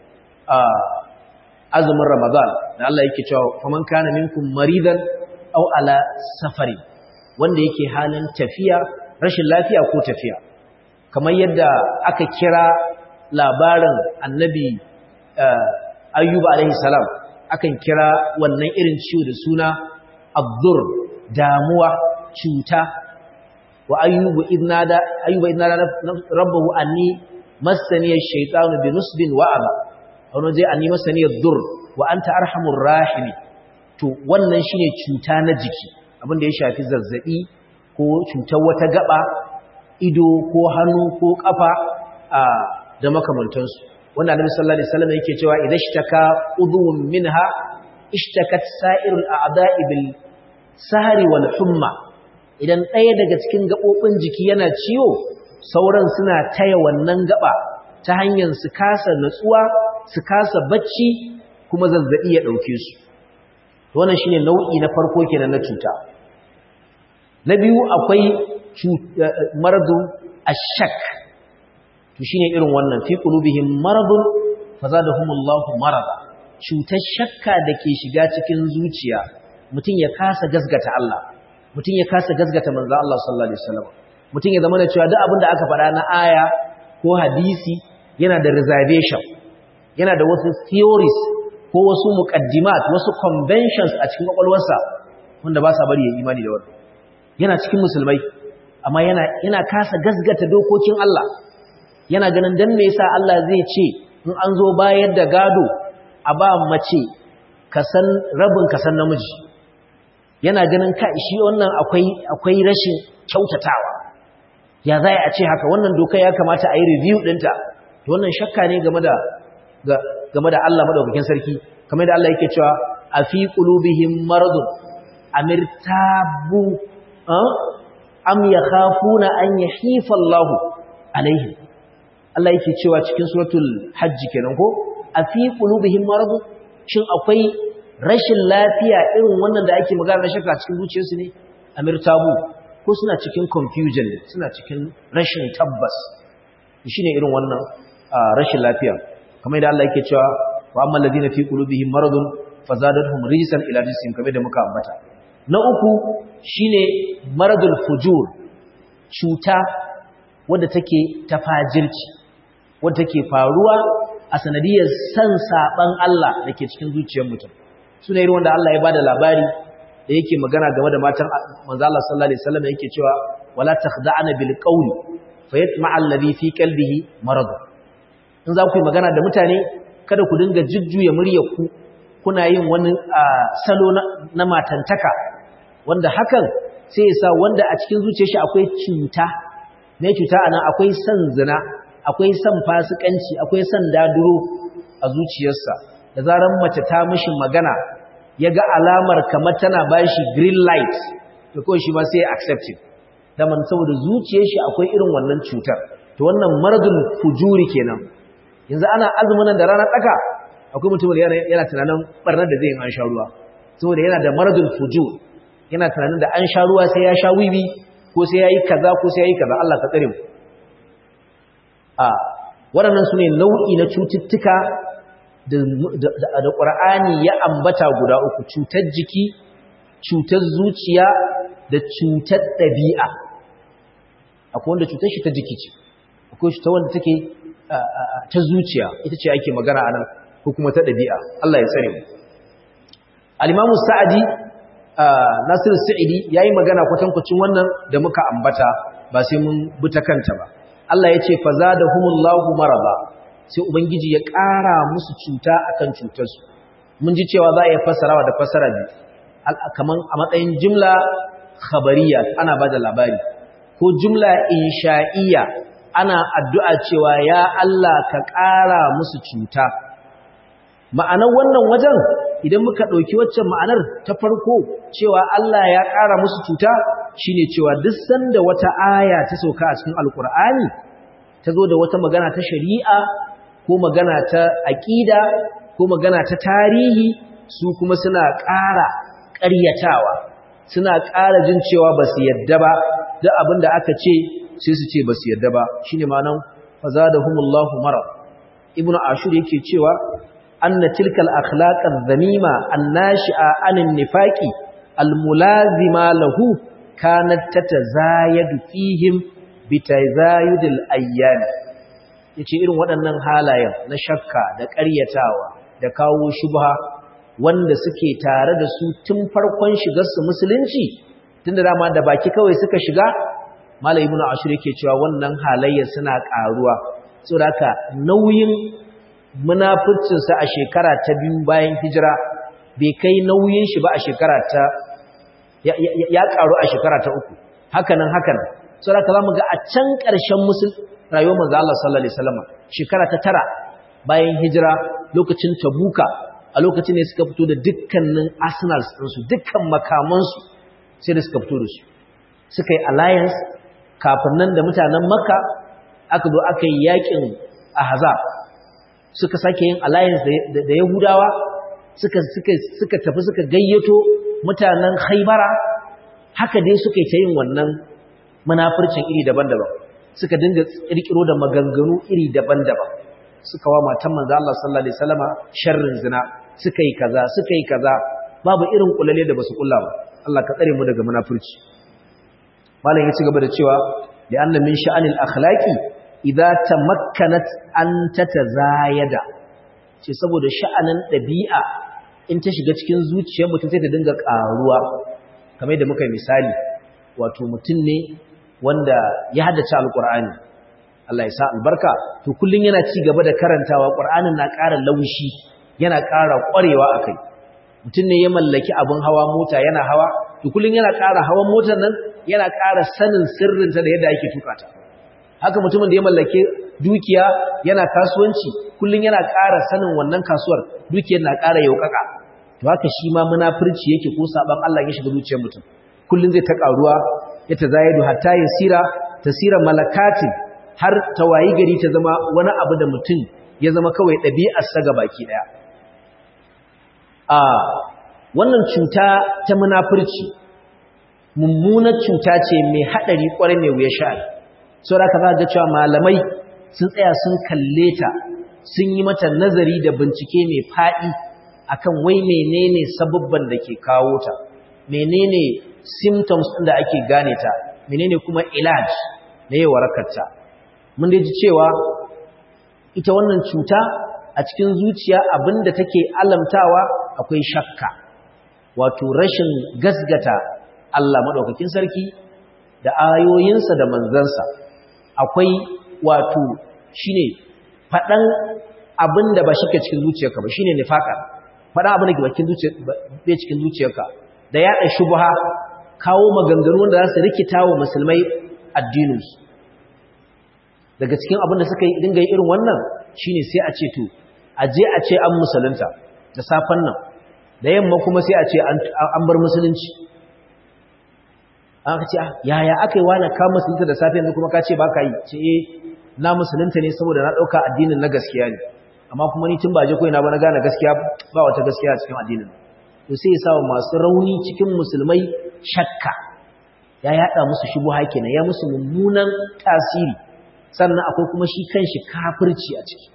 azumin Ramadan da Allah yake cewa faman kana minkum maridan aw ala safari wanda yake halin tafiya rashin lafiya ko tafiya kamar yadda aka kira labarin annabi ayyuba alaihi salam akan kira wannan irin ciwo da suna abdur damuwa cuta wa ayyubu idnada ayyuba idnada rabbahu anni massani ash-shaytanu binusbin wa aba wannan je anni massani ad-dur wa anta arhamur rahimi to wannan shine cuta na jiki abin da ya shafi zazzabi ko cutar wata gaba ido ko hannu ko kafa a da makamantansu wanda Annabi sallallahu alaihi wasallam yake cewa idan ishtaka udhun minha ishtakat sa'irul a'da'i bil sahari wal humma idan ɗaya daga cikin gabobin jiki yana ciwo sauran suna taya wannan gaba ta hanyar su kasa natsuwa su kasa bacci kuma zazzabi ya dauke su wannan shine nau'i na farko kenan na cuta na biyu akwai maradu ash-shak to shine irin wannan fi qulubihim maradun fazadahumullahu marada cutar shakka da ke shiga cikin zuciya mutum ya kasa gasgata Allah mutum ya kasa gasgata manzo Allah sallallahu alaihi wasallam mutum ya zama da cewa duk abin da aka faɗa na aya ko hadisi yana da reservation yana da wasu theories ko wasu muqaddimat wasu conventions a cikin kwakwalwarsa wanda ba sa bari ya imani da wannan yana cikin musulmai amma yana yana kasa gasgata dokokin Allah yana ganin dan me yasa Allah zai ce in an zo bayar da gado a ba mace kasan rabin kasan namiji yana ganin ka shi wannan akwai akwai rashin kyautatawa ya zai a ce haka wannan doka ya kamata a yi review dinta to wannan shakka ne game da game da Allah madaukakin sarki kamar da Allah yake cewa a fi qulubihim maradun amirtabu am yakhafuna an yahifa Allah alaihim Allah yake cewa cikin suratul hajj kenan ko a fi qulubihim maradun shin akwai rashin lafiya irin wannan da ake magana na shakka cikin zuciyarsu ne amirtabu ko suna cikin confusion suna cikin rashin tabbas shine irin wannan rashin lafiya kamar da Allah yake cewa wa ammal ladina fi qulubihim maradun fazadatuhum rijsan ila rijsihim kamar da muka ambata na uku shine maradul fujur cuta wadda take tafajirci wadda take faruwa a sanadiyar san saban Allah dake cikin zuciyar mutum sune irin wanda Allah ya bada labari da yake magana game da matan manzo Allah sallallahu alaihi wasallam yake cewa wala takhda'na bil qawli fayatma'a alladhi fi qalbihi marad in za ku yi magana da mutane kada ku dinga jujjuya muryarku kuna yin wani salo na matantaka wanda hakan sai ya sa wanda a cikin zuciyar shi akwai cuta ne cuta anan akwai san zina akwai san fasikanci akwai san daduro a zuciyarsa da zaran mace ta mishi magana ya ga alamar kamar tana bashi green light to kawai shi ma sai ya accept it daman saboda zuciyar shi akwai irin wannan cutar to wannan maradul fujuri kenan yanzu ana azumin da rana tsaka akwai mutum da yana tunanin barnar da zai yi an sha ruwa saboda yana da maradul fujur yana tunanin da an sha ruwa sai ya sha wiwi ko sai ya yi kaza ko sai ya yi kaza Allah ka tsare mu a waɗannan su ne nau'i na cututtuka da da Qur'ani ya ambata guda uku cutar jiki cutar zuciya da cutar ɗabi'a akwai wanda cutar shi ta jiki ce akwai cutar wanda take ta zuciya ita ce ake magana anan ko kuma ta ɗabi'a Allah ya tsare mu al-Imam Sa'di Nasir Sa'idi yayi magana kwatankwacin wannan da muka ambata ba sai mun bi ta kanta ba Allah ya ce fazadahumullahu marada sai ubangiji ya ƙara musu cuta akan cutarsu mun ji cewa za a yi fassarawa da fassara biyu kaman a matsayin jumla khabariya ana bada labari ko jumla insha'iyya ana addu'a cewa ya Allah ka ƙara musu cuta ma'anar wannan wajen idan muka ɗauki waccan ma'anar ta farko cewa Allah ya ƙara musu cuta shine cewa duk sanda wata aya ta sauka a cikin alkur'ani ta zo da wata magana ta shari'a ko magana ta aƙida ko magana ta tarihi su kuma suna ƙara ƙaryatawa suna ƙara jin cewa ba su yadda ba duk abin da aka ce sai su ce ba su yadda ba shine ma'anar fazadahumullahu marad ibnu ashur yake cewa anna tilkal akhlaqaz zamima annashi'a anin nifaqi almulazima lahu kanat tatazayadu fihim bitazayudil ayyam yace irin waɗannan halayen na shakka da ƙaryatawa da kawo shubha wanda suke tare da su tun farkon shigar su musulunci tunda dama da baki kawai suka shiga malai ibnu ashur yake cewa wannan halayya suna ƙaruwa saboda haka nauyin munafurcin sa a shekara ta biyu bayan hijira bai kai nauyin shi ba a shekara ta ya ƙaru a shekara ta uku hakanan hakanan saboda haka zamu ga a can ƙarshen musul rayuwar manzo Allah sallallahu alaihi wasallam shekara ta tara bayan hijira lokacin tabuka a lokacin ne suka fito da dukkanin arsenals ɗinsu dukkan makamansu sai da suka fito da su suka yi alliance kafin nan da mutanen makka aka zo aka yi yakin ahzab suka sake yin alliance da yahudawa suka suka suka tafi suka gayyato mutanen khaybara haka dai suka yi ta yin wannan munafircin iri daban-daban suka dinga kirkiro da maganganu iri daban-daban suka wa matan manzo Allah sallallahu alaihi wasallama sharrin zina suka yi kaza suka yi kaza babu irin kullale da basu kulla ba Allah ka tsare mu daga munafurci malam ya ci gaba da cewa da anna min sha'anil akhlaqi idza tamakkanat an tatazayada ce saboda sha'anin dabi'a in ta shiga cikin zuciyar mutum sai ta dinga karuwa kamar yadda muka yi misali wato mutum ne wanda ya haddace alqur'ani Allah ya sa albarka to kullun yana ci gaba da karantawa qur'anin na ƙara laushi yana ƙara ƙwarewa akai mutum ne ya mallaki abin hawa mota yana hawa to kullun yana ƙara hawan motar nan yana ƙara sanin sirrinta da yadda ake tuka ta haka mutumin da ya mallake dukiya yana kasuwanci kullun yana ƙara sanin wannan kasuwar dukiyar na ƙara yaukaka to haka shi ma munafurci yake ko saban Allah ya shiga zuciyar mutum kullun zai ta ƙaruwa ya tazayadu hatta yasira tasira malakatin har tawayi gari ta zama wani abu da mutum ya zama kawai ɗabi'ar sa baki daya a wannan cuta ta munafurci mummunar cuta ce mai haɗari ƙwarai mai wuya sha'ani sau da ka za ga cewa malamai sun tsaya sun kalle ta sun yi mata nazari da bincike mai faɗi akan wai menene sabubban da ke kawo ta menene symptoms ɗin da ake gane ta menene kuma ilaj na yi warakarta mun da ji cewa ita wannan cuta a cikin zuciya abinda take alamtawa akwai shakka wato rashin gasgata Allah maɗaukakin sarki da ayoyinsa da manzansa akwai wato shine faɗan abin da ba shi ke cikin zuciyarka ba shine nifaka faɗan abin da ke bai cikin zuciyarka da yaɗa shubha kawo maganganu wanda za su rikita wa musulmai addininsu daga cikin abin da suka yi dinga yi irin wannan shine sai a ce to a je a ce an musulunta da safen nan da yamma kuma sai a ce an bar musulunci aka ce yaya aka yi wani ka musulunta da safe yanzu kuma ka ce ba ka yi ce eh na musulunta ne saboda na ɗauka addinin na gaskiya ne amma kuma ni tun ba je koyi na ba na gane gaskiya ba wata gaskiya a cikin addinin to sai ya sawa masu rauni cikin musulmai shakka ya yada musu shubuha kenan ya musu mummunan tasiri sannan akwai kuma shi kanshi kafirci a ciki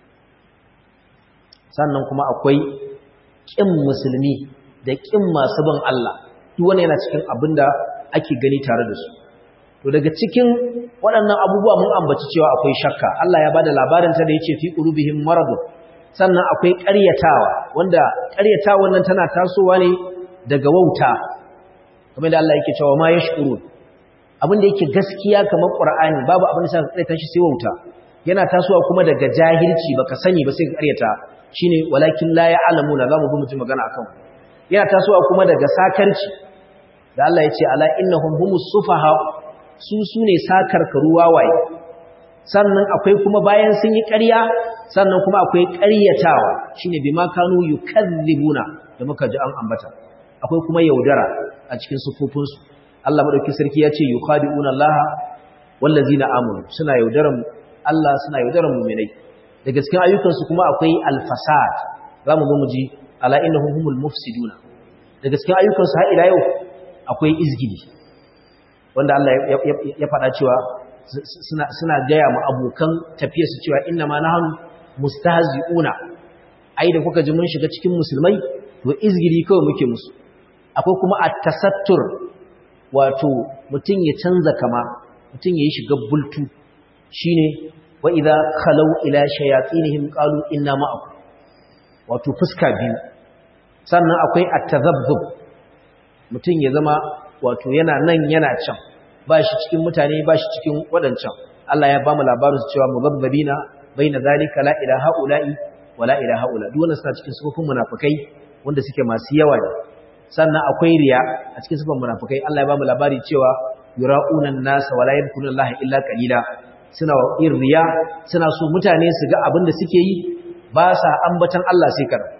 sannan kuma akwai kin musulmi da kin masu bin Allah duk wani yana cikin abinda ake gani tare da su to daga cikin waɗannan abubuwa mun ambaci cewa akwai shakka Allah ya bada labarin ta da yace fi qulubihim marad sannan akwai ƙaryatawa wanda ƙaryatawan nan tana tasowa ne daga wauta kamar da Allah yake cewa ma yashkurun abinda yake gaskiya kamar Qur'ani babu abin da sai ƙaryata shi sai wauta yana tasowa kuma daga jahilci baka sani ba sai ka ƙaryata shine walakin la ya'lamuna zamu bi mutum magana akan yana tasowa kuma daga sakarci da Allah ya ce ala innahum humus sufaha su sune sakarkaru wawaye sannan akwai kuma bayan sun yi ƙarya sannan kuma akwai ƙaryatawa shine bima kanu yukazzibuna da muka ji an ambata akwai kuma yaudara a cikin sufufin su Allah madauki sarki ya ce yukhadi'una Allah wallazina amanu suna yaudaran Allah suna yaudaran mu'minai daga cikin ayyukan su kuma akwai al-fasad zamu ga mu ji ala innahum humul mufsiduna daga cikin ayyukan su har ila yau akwai izgili wanda Allah ya faɗa cewa suna gaya ma abokan tafiyarsu cewa inna ma nahnu mustahzi'una ai da kuka ji mun shiga cikin musulmai to izgili kawai muke musu akwai kuma at-tasattur wato mutun ya canza kama mutun ya yi shiga bultu shine wa idza khalu ila shayatinihim qalu inna ma'akum wato fuska biyu sannan akwai at-tadhabbub mutum ya zama wato yana nan yana can ba shi cikin mutane ba shi cikin waɗancan Allah ya ba mu labarin cewa mugabbabina baina zalika la ilaha ula'i wa la ilaha ula duk wannan suna cikin sifofin munafikai wanda suke masu yawa ne sannan akwai riya a cikin sifofin munafikai Allah ya ba mu labari cewa yura'una an-nasa wa la yadhkuruna Allah illa qalila suna yin riya suna so mutane su ga abin da suke yi ba sa ambatan Allah sai kada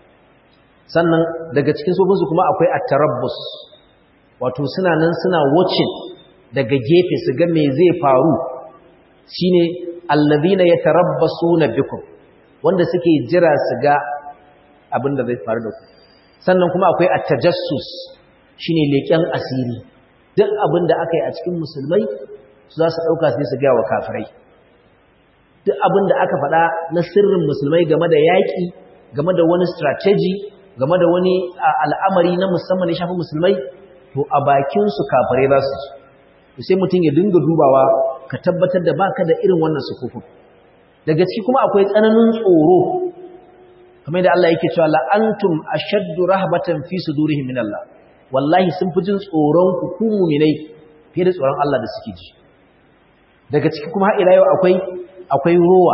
sannan daga cikin sofinsu kuma akwai at-tarabbus wato suna nan suna watching daga gefe su ga me zai faru shine allazina yatarabbasuna bikum wanda suke jira su ga abin da zai faru da ku sannan kuma akwai at-tajassus shine leken asiri duk abin da aka yi a cikin musulmai su za su dauka sai su ga wa kafirai duk abin da aka faɗa na sirrin musulmai game da yaƙi game da wani strategy game da wani al'amari na musamman ya shafi musulmai to a bakin su kafare za su ji sai mutum ya dinga dubawa ka tabbatar da baka da irin wannan sufufin daga ciki kuma akwai tsananin tsoro kamar da Allah yake cewa la antum ashaddu rahbatan fi sudurihim min Allah wallahi sun fi jin tsoron ku ku mu'minai fiye da tsoron Allah da suke ji daga ciki kuma har ila yau akwai akwai rowa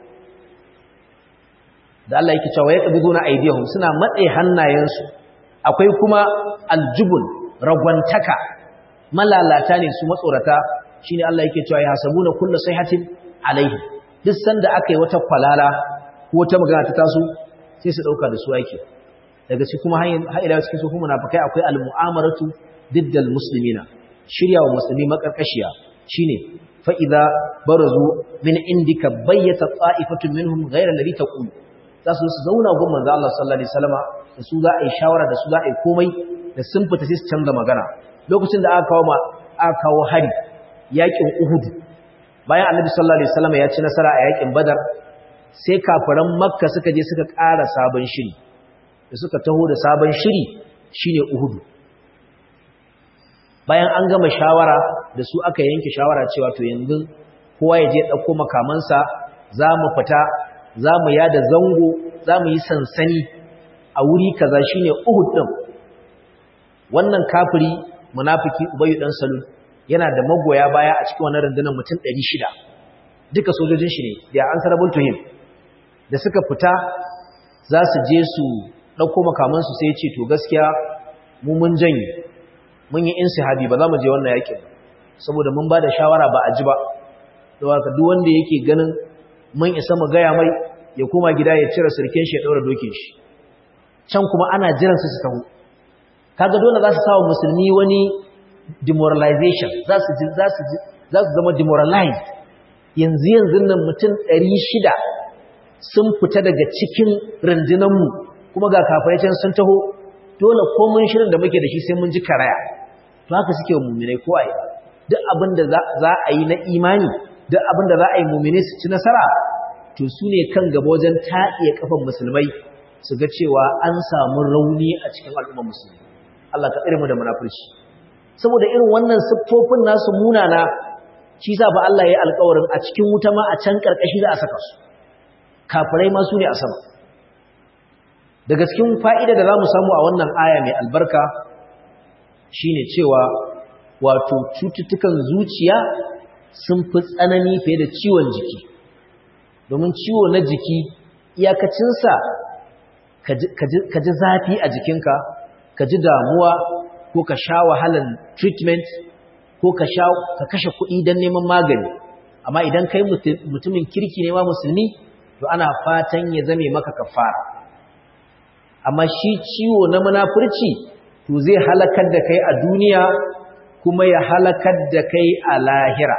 da Allah yake cewa yaqbiduna aydihum suna matsaye hannayensu akwai kuma aljubun ragwantaka malalata ne su matsorata shine Allah yake cewa yahsabuna kullu sayhatin alaihi duk sanda aka yi wata kwalala ko wata magana ta taso sai su dauka da su yake daga cikin kuma har ila cikin su kuma munafikai akwai almu'amaratu diddal muslimina shiryawa musulmi makarkashiya shine fa idza barazu min indika bayyata ta'ifatun minhum ghayra alladhi taqul za su zauna gun manzo Allah sallallahu alaihi wasallama da su za a yi shawara da su za a yi komai da sun fita sai su canza magana lokacin da aka kawo ma aka kawo hari yakin Uhud bayan Annabi sallallahu alaihi wasallama ya ci nasara a yakin Badar sai kafiran Makka suka je suka ƙara sabon shiri da suka taho da sabon shiri shine Uhud bayan an gama shawara da su aka yanke shawara cewa to yanzu kowa ya je dauko makamansa za mu fita za mu yada zango za mu yi sansani a wuri kaza shine Uhud din wannan kafiri munafiki Ubayy dan Salul yana da magoya baya a cikin wannan rundunar mutum ɗari shida duka sojojin shi ne da an sarabul tuhim da suka fita za su je su dauko makaman su sai ya ce to gaskiya mu mun janye mun yi insihabi ba za mu je wannan yakin saboda mun ba da shawara ba a ji ba saboda duk wanda yake ganin mun isa mu gaya mai ya koma gida ya cire sirkin shi ya daura dokin shi can kuma ana jiran su su taho kaga dole za su sawa musulmi wani demoralization za su za su za su zama demoralized yanzu yanzu nan mutum ɗari shida sun fita daga cikin rundunan mu kuma ga kafirai can sun taho dole ko mun shirin da muke da shi sai mun ji karaya to haka suke mu'minai ko ai duk abin da za a yi na imani duk abin da za a yi mu'mini su ci nasara to su ne kan gaba wajen taɗiye kafan musulmai su ga cewa an samu rauni a cikin al'ummar musulmi Allah ka tsare mu da munafurci saboda irin wannan siffofin nasu munana shi sa fa Allah ya yi alƙawarin a cikin wuta ma a can karkashi za a saka su kafirai ma su ne a sama daga cikin fa'ida da za mu samu a wannan aya mai albarka shine cewa wato cututtukan zuciya sun fi tsanani fiye da ciwon jiki domin ciwo na jiki iyakacinsa ka ji zafi a jikinka ka ji damuwa ko ka sha wahalan treatment ko ka sha ka kashe kuɗi don neman magani amma idan kai mutumin kirki ne ma musulmi to ana fatan ya zame maka kafara amma shi ciwo na munafurci to zai halakar da kai a duniya kuma ya halakar da kai a lahira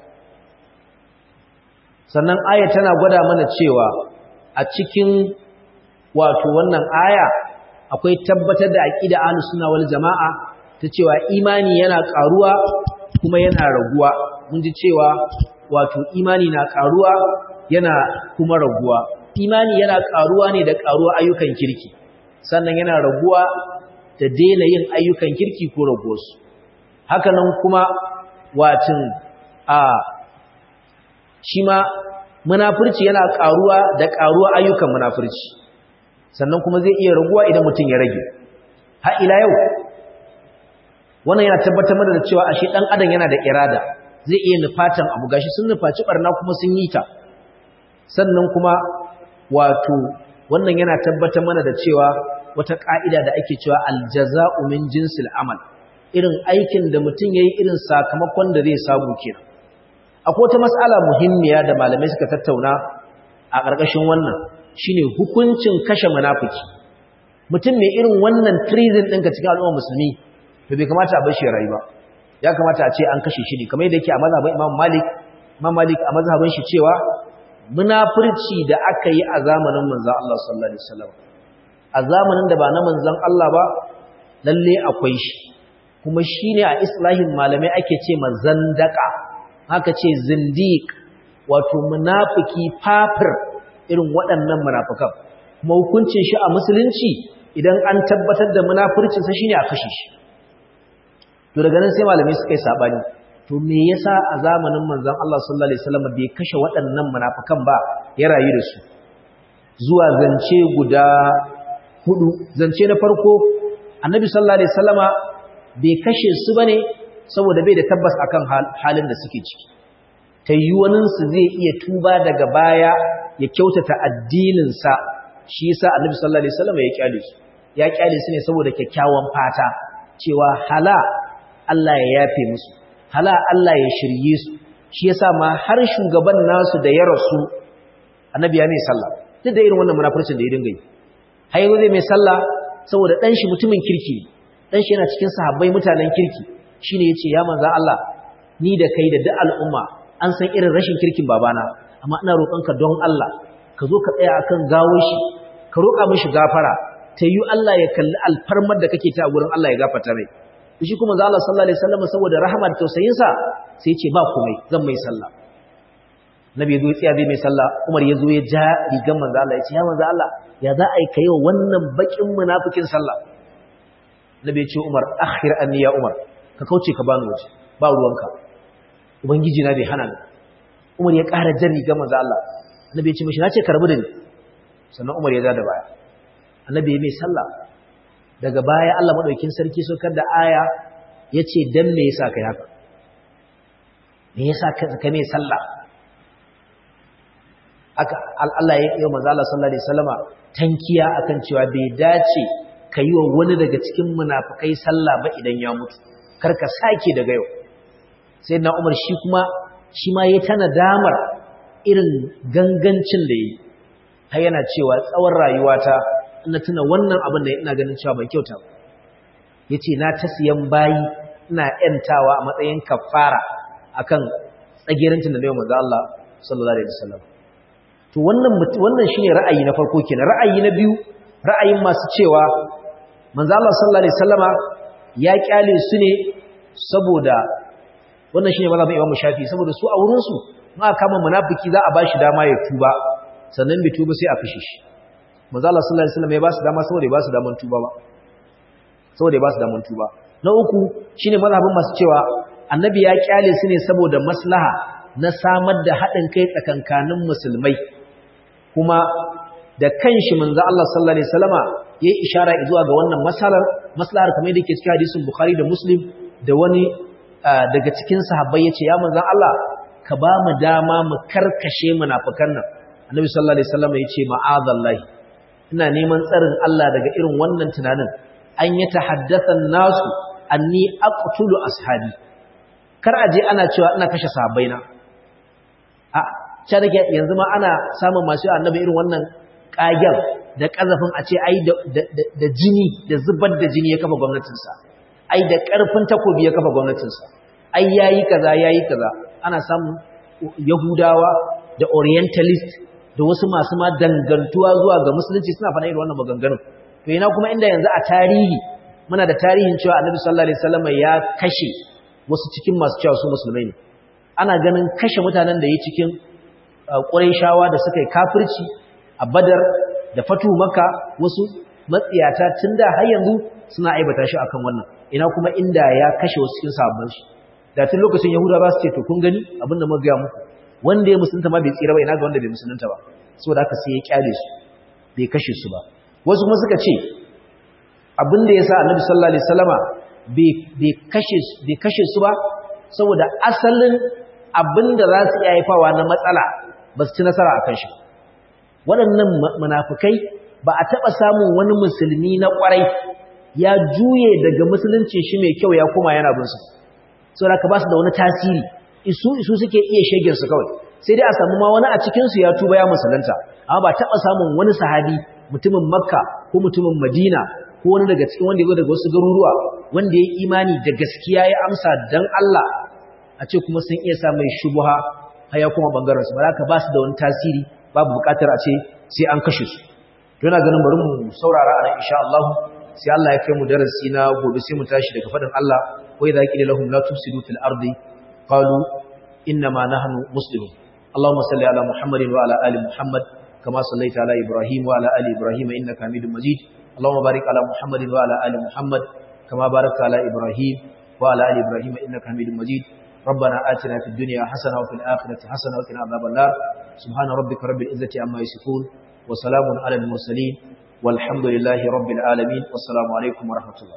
sannan aya tana gwada mana cewa a cikin wato wannan aya akwai tabbatar da aqida ahlus sunna wal jamaa ta cewa imani yana karuwa kuma yana raguwa mun ji cewa wato imani na karuwa yana kuma raguwa imani yana karuwa ne da karuwa ayyukan kirki sannan yana raguwa da daina yin ayyukan kirki ko raguwarsu haka nan kuma watin a shi ma munafurci yana karuwa da karuwa ayyukan munafurci sannan kuma zai iya raguwa idan mutum ya rage har ila yau wannan yana tabbatar mana da cewa ashe dan adam yana da irada zai iya nufatan abu gashi sun nufaci barna kuma sun yi ta sannan kuma wato wannan yana tabbatar mana da cewa wata ka'ida da ake cewa aljaza'u min jinsil amal irin aikin da mutum yayi irin sakamakon da zai samu kenan akwai wata mas'ala muhimmiya da malamai suka tattauna a ƙarƙashin wannan shine hukuncin kashe munafiki mutum mai irin wannan treason ɗinka cikin al'ummar musulmi to bai kamata a bar shi rayu ba ya kamata a ce an kashe shi ne kamar yadda yake a mazhabin Imam Malik Imam Malik a mazhabin shi cewa munafurci da aka yi a zamanin manzon Allah sallallahu alaihi wasallam a zamanin da ba na manzon Allah ba lalle akwai shi kuma shine a islahin malamai ake ce mazandaka haka ce zindiq wato munafiki fafir irin waɗannan munafikan kuma hukuncin shi a musulunci idan an tabbatar da munafircin sa shine a kashe shi to daga nan sai malamai suka yi sabani to me yasa a zamanin manzon Allah sallallahu alaihi wasallam bai kashe waɗannan munafikan ba ya rayu da su zuwa zance guda hudu zance na farko annabi sallallahu alaihi wasallama bai kashe su bane saboda bai da tabbas akan halin da suke ciki tayyuwanin su zai iya tuba daga baya ya kyautata addinin sa shi yasa annabi sallallahu alaihi wasallama ya kyale su ya kyale su ne saboda kyakkyawan fata cewa hala Allah ya yafe musu hala Allah ya shirye su shi yasa ma har shugaban nasu da ya rasu annabi ya mai sallah duk da irin wannan munafircin da ya dinga yi har yanzu zai mai sallah saboda dan shi mutumin kirki dan shi yana cikin sahabbai mutanen kirki shine yace ya manzo Allah ni da kai da duk al'umma an san irin rashin kirkin babana amma ina roƙonka don Allah ka zo ka tsaya akan gawo shi ka roƙa mishi gafara tayyu Allah ya kalli alfarmar da kake ta gurin Allah ya gafarta mai shi kuma manzo Allah sallallahu alaihi wasallam saboda rahama da tausayin sa sai ya ce ba komai zan mai sallah nabi yazo ya tsaya zai mai sallah Umar yazo ya ja rigan manzo Allah ya ce ya manzo Allah ya za a yi kai wannan bakin munafikin sallah nabi ya ce Umar akhir anni ya Umar ka kauce ka bani waje ba ruwanka ubangiji na bai hana ni Umar ya ƙara jan rigan manzo Allah nabi ya ce mishi nace ka rabu da ni sannan Umar ya ja da baya annabi ya mai sallah daga baya Allah madaukakin sarki sokar da aya yace dan me yasa kai haka me yasa ka mai sallah aka Allah ya yi manzo Allah sallallahu alaihi wasallama tankiya akan cewa bai dace kai wa wani daga cikin munafikai sallah ba idan ya mutu karka sake daga yau sayyidina Umar shi kuma shi ma yayi tana damar irin gangancin da yi har yana cewa tsawon rayuwata ina tuna wannan abin da ina ganin cewa ban kyauta ba yace na ta siyan bayi ina yantawa a matsayin kafara akan tsagerancin da nayi manzo Allah sallallahu alaihi wasallam to wannan wannan shine ra'ayi na farko kenan ra'ayi na biyu ra'ayin masu cewa manzo Allah sallallahu alaihi wasallama ya kyale su ne saboda wannan shine mazhabin Imam Shafi saboda su a wurin su ma kama munafiki za a bashi dama ya tuba sannan bai tuba sai a kashe shi manzo Allah sallallahu alaihi wasallam ya ba su dama saboda ya ba su daman tuba ba saboda ya ba su daman tuba na uku shine mazhabin masu cewa annabi ya kyale su ne saboda maslaha na samar da haɗin kai tsakankanin musulmai kuma da kanshi manzo Allah sallallahu alaihi wasallama yayi ishara zuwa ga wannan masalar maslahar kamar yadda ke cikin hadisin Bukhari da Muslim da wani daga cikin sahabbai yace ya manzo Allah ka ba mu dama mu karkashe munafikan nan annabi sallallahu alaihi wasallama yace ma'azallahi ina neman tsarin Allah daga irin wannan tunanin an yi tahaddathan nasu anni aqtulu ashabi kar aje ana cewa ina kashe sahabbaina a ce dake yanzu ma ana samun masu annabi irin wannan kagen da kazafin a ce ai da jini da zubar da jini ya kafa gwamnatin sa ai da karfin takobi ya kafa gwamnatin sa ai yayi kaza yayi kaza ana samun yahudawa da orientalist da wasu masu ma dangantuwa zuwa ga musulunci suna faɗa irin wannan maganganun to ina kuma inda yanzu a tarihi muna da tarihin cewa annabi sallallahu alaihi wasallam ya kashe wasu cikin masu cewa su musulmai ne ana ganin kashe mutanen da yi cikin Qurayshawa da suka yi kafirci a Badar da Fatu Makka wasu matsiyata tunda har yanzu suna aibata shi akan wannan ina kuma inda ya kashe wasu cikin sahabban shi da tun lokacin Yahuda ba su ce to kun gani abinda muka ga muku wanda ya musulunta ma bai tsira ba ina ga wanda bai musulunta ba saboda haka sai ya kyale su bai kashe su ba wasu kuma suka ce abinda yasa Annabi sallallahu alaihi wasallama bai bai kashe bai kashe su ba saboda asalin abinda za su iya haifawa na matsala ba su ci nasara akan shi waɗannan munafikai ba a taɓa samun wani musulmi na ƙwarai ya juye daga musulunci shi mai kyau ya koma yana bin su saboda ka ba su da wani tasiri isu isu suke iya shegen su kawai sai dai a samu ma wani a cikin su ya tuba ya musulunta amma ba taɓa samun wani sahabi mutumin Makka ko mutumin Madina ko wani daga cikin wanda ya zo daga wasu garuruwa wanda ya yi imani da gaskiya ya amsa dan Allah a ce kuma sun iya sa mai shubuha haya kuma bangaren su ba za ka ba su da wani tasiri babu bukatar a ce sai an kashe su to yana ganin bari mu saurara a nan insha Allah sai Allah ya kai mu darasi na gobe sai mu tashi daga fadin Allah wa idza qila lahum la tufsidu fil ardi qalu inna ma nahnu muslimun Allahumma salli ala Muhammadin wa ala ali Muhammad كما صليت على إبراهيم وعلى آل إبراهيم إنك حميد مجيد اللهم بارك على محمد وعلى آل محمد كما باركت على إبراهيم وعلى آل إبراهيم إنك حميد مجيد ربنا آتنا في الدنيا حسنة وفي الآخرة حسنة وقنا عذاب النار سبحان ربك رب العزة عما يصفون وسلام على المرسلين والحمد لله رب العالمين والسلام عليكم ورحمة الله.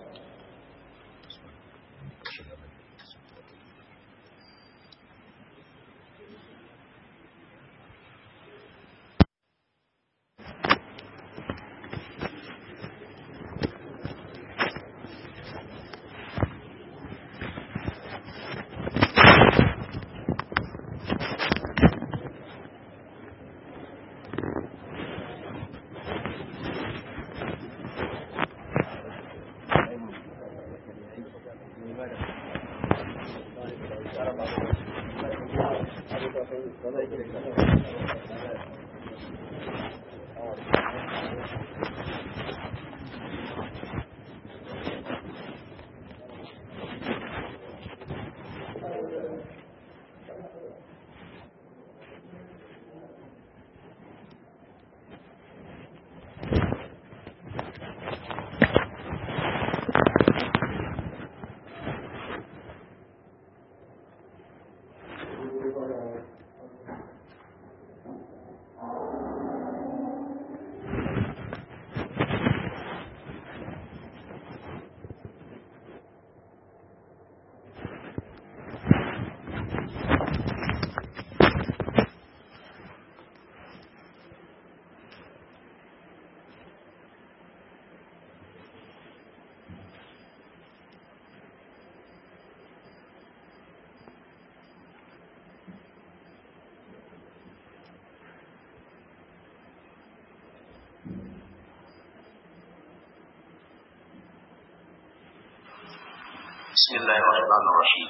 بسم الله الرحمن الرحيم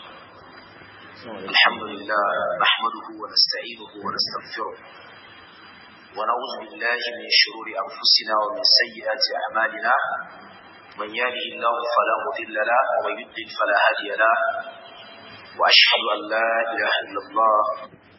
الحمد لله نحمده ونستعينه ونستغفره ونعوذ بالله من شرور أنفسنا ومن سيئات أعمالنا من يهده الله فلا مضل له ومن يضلل فلا هادي له وأشهد أن لا إله إلا الله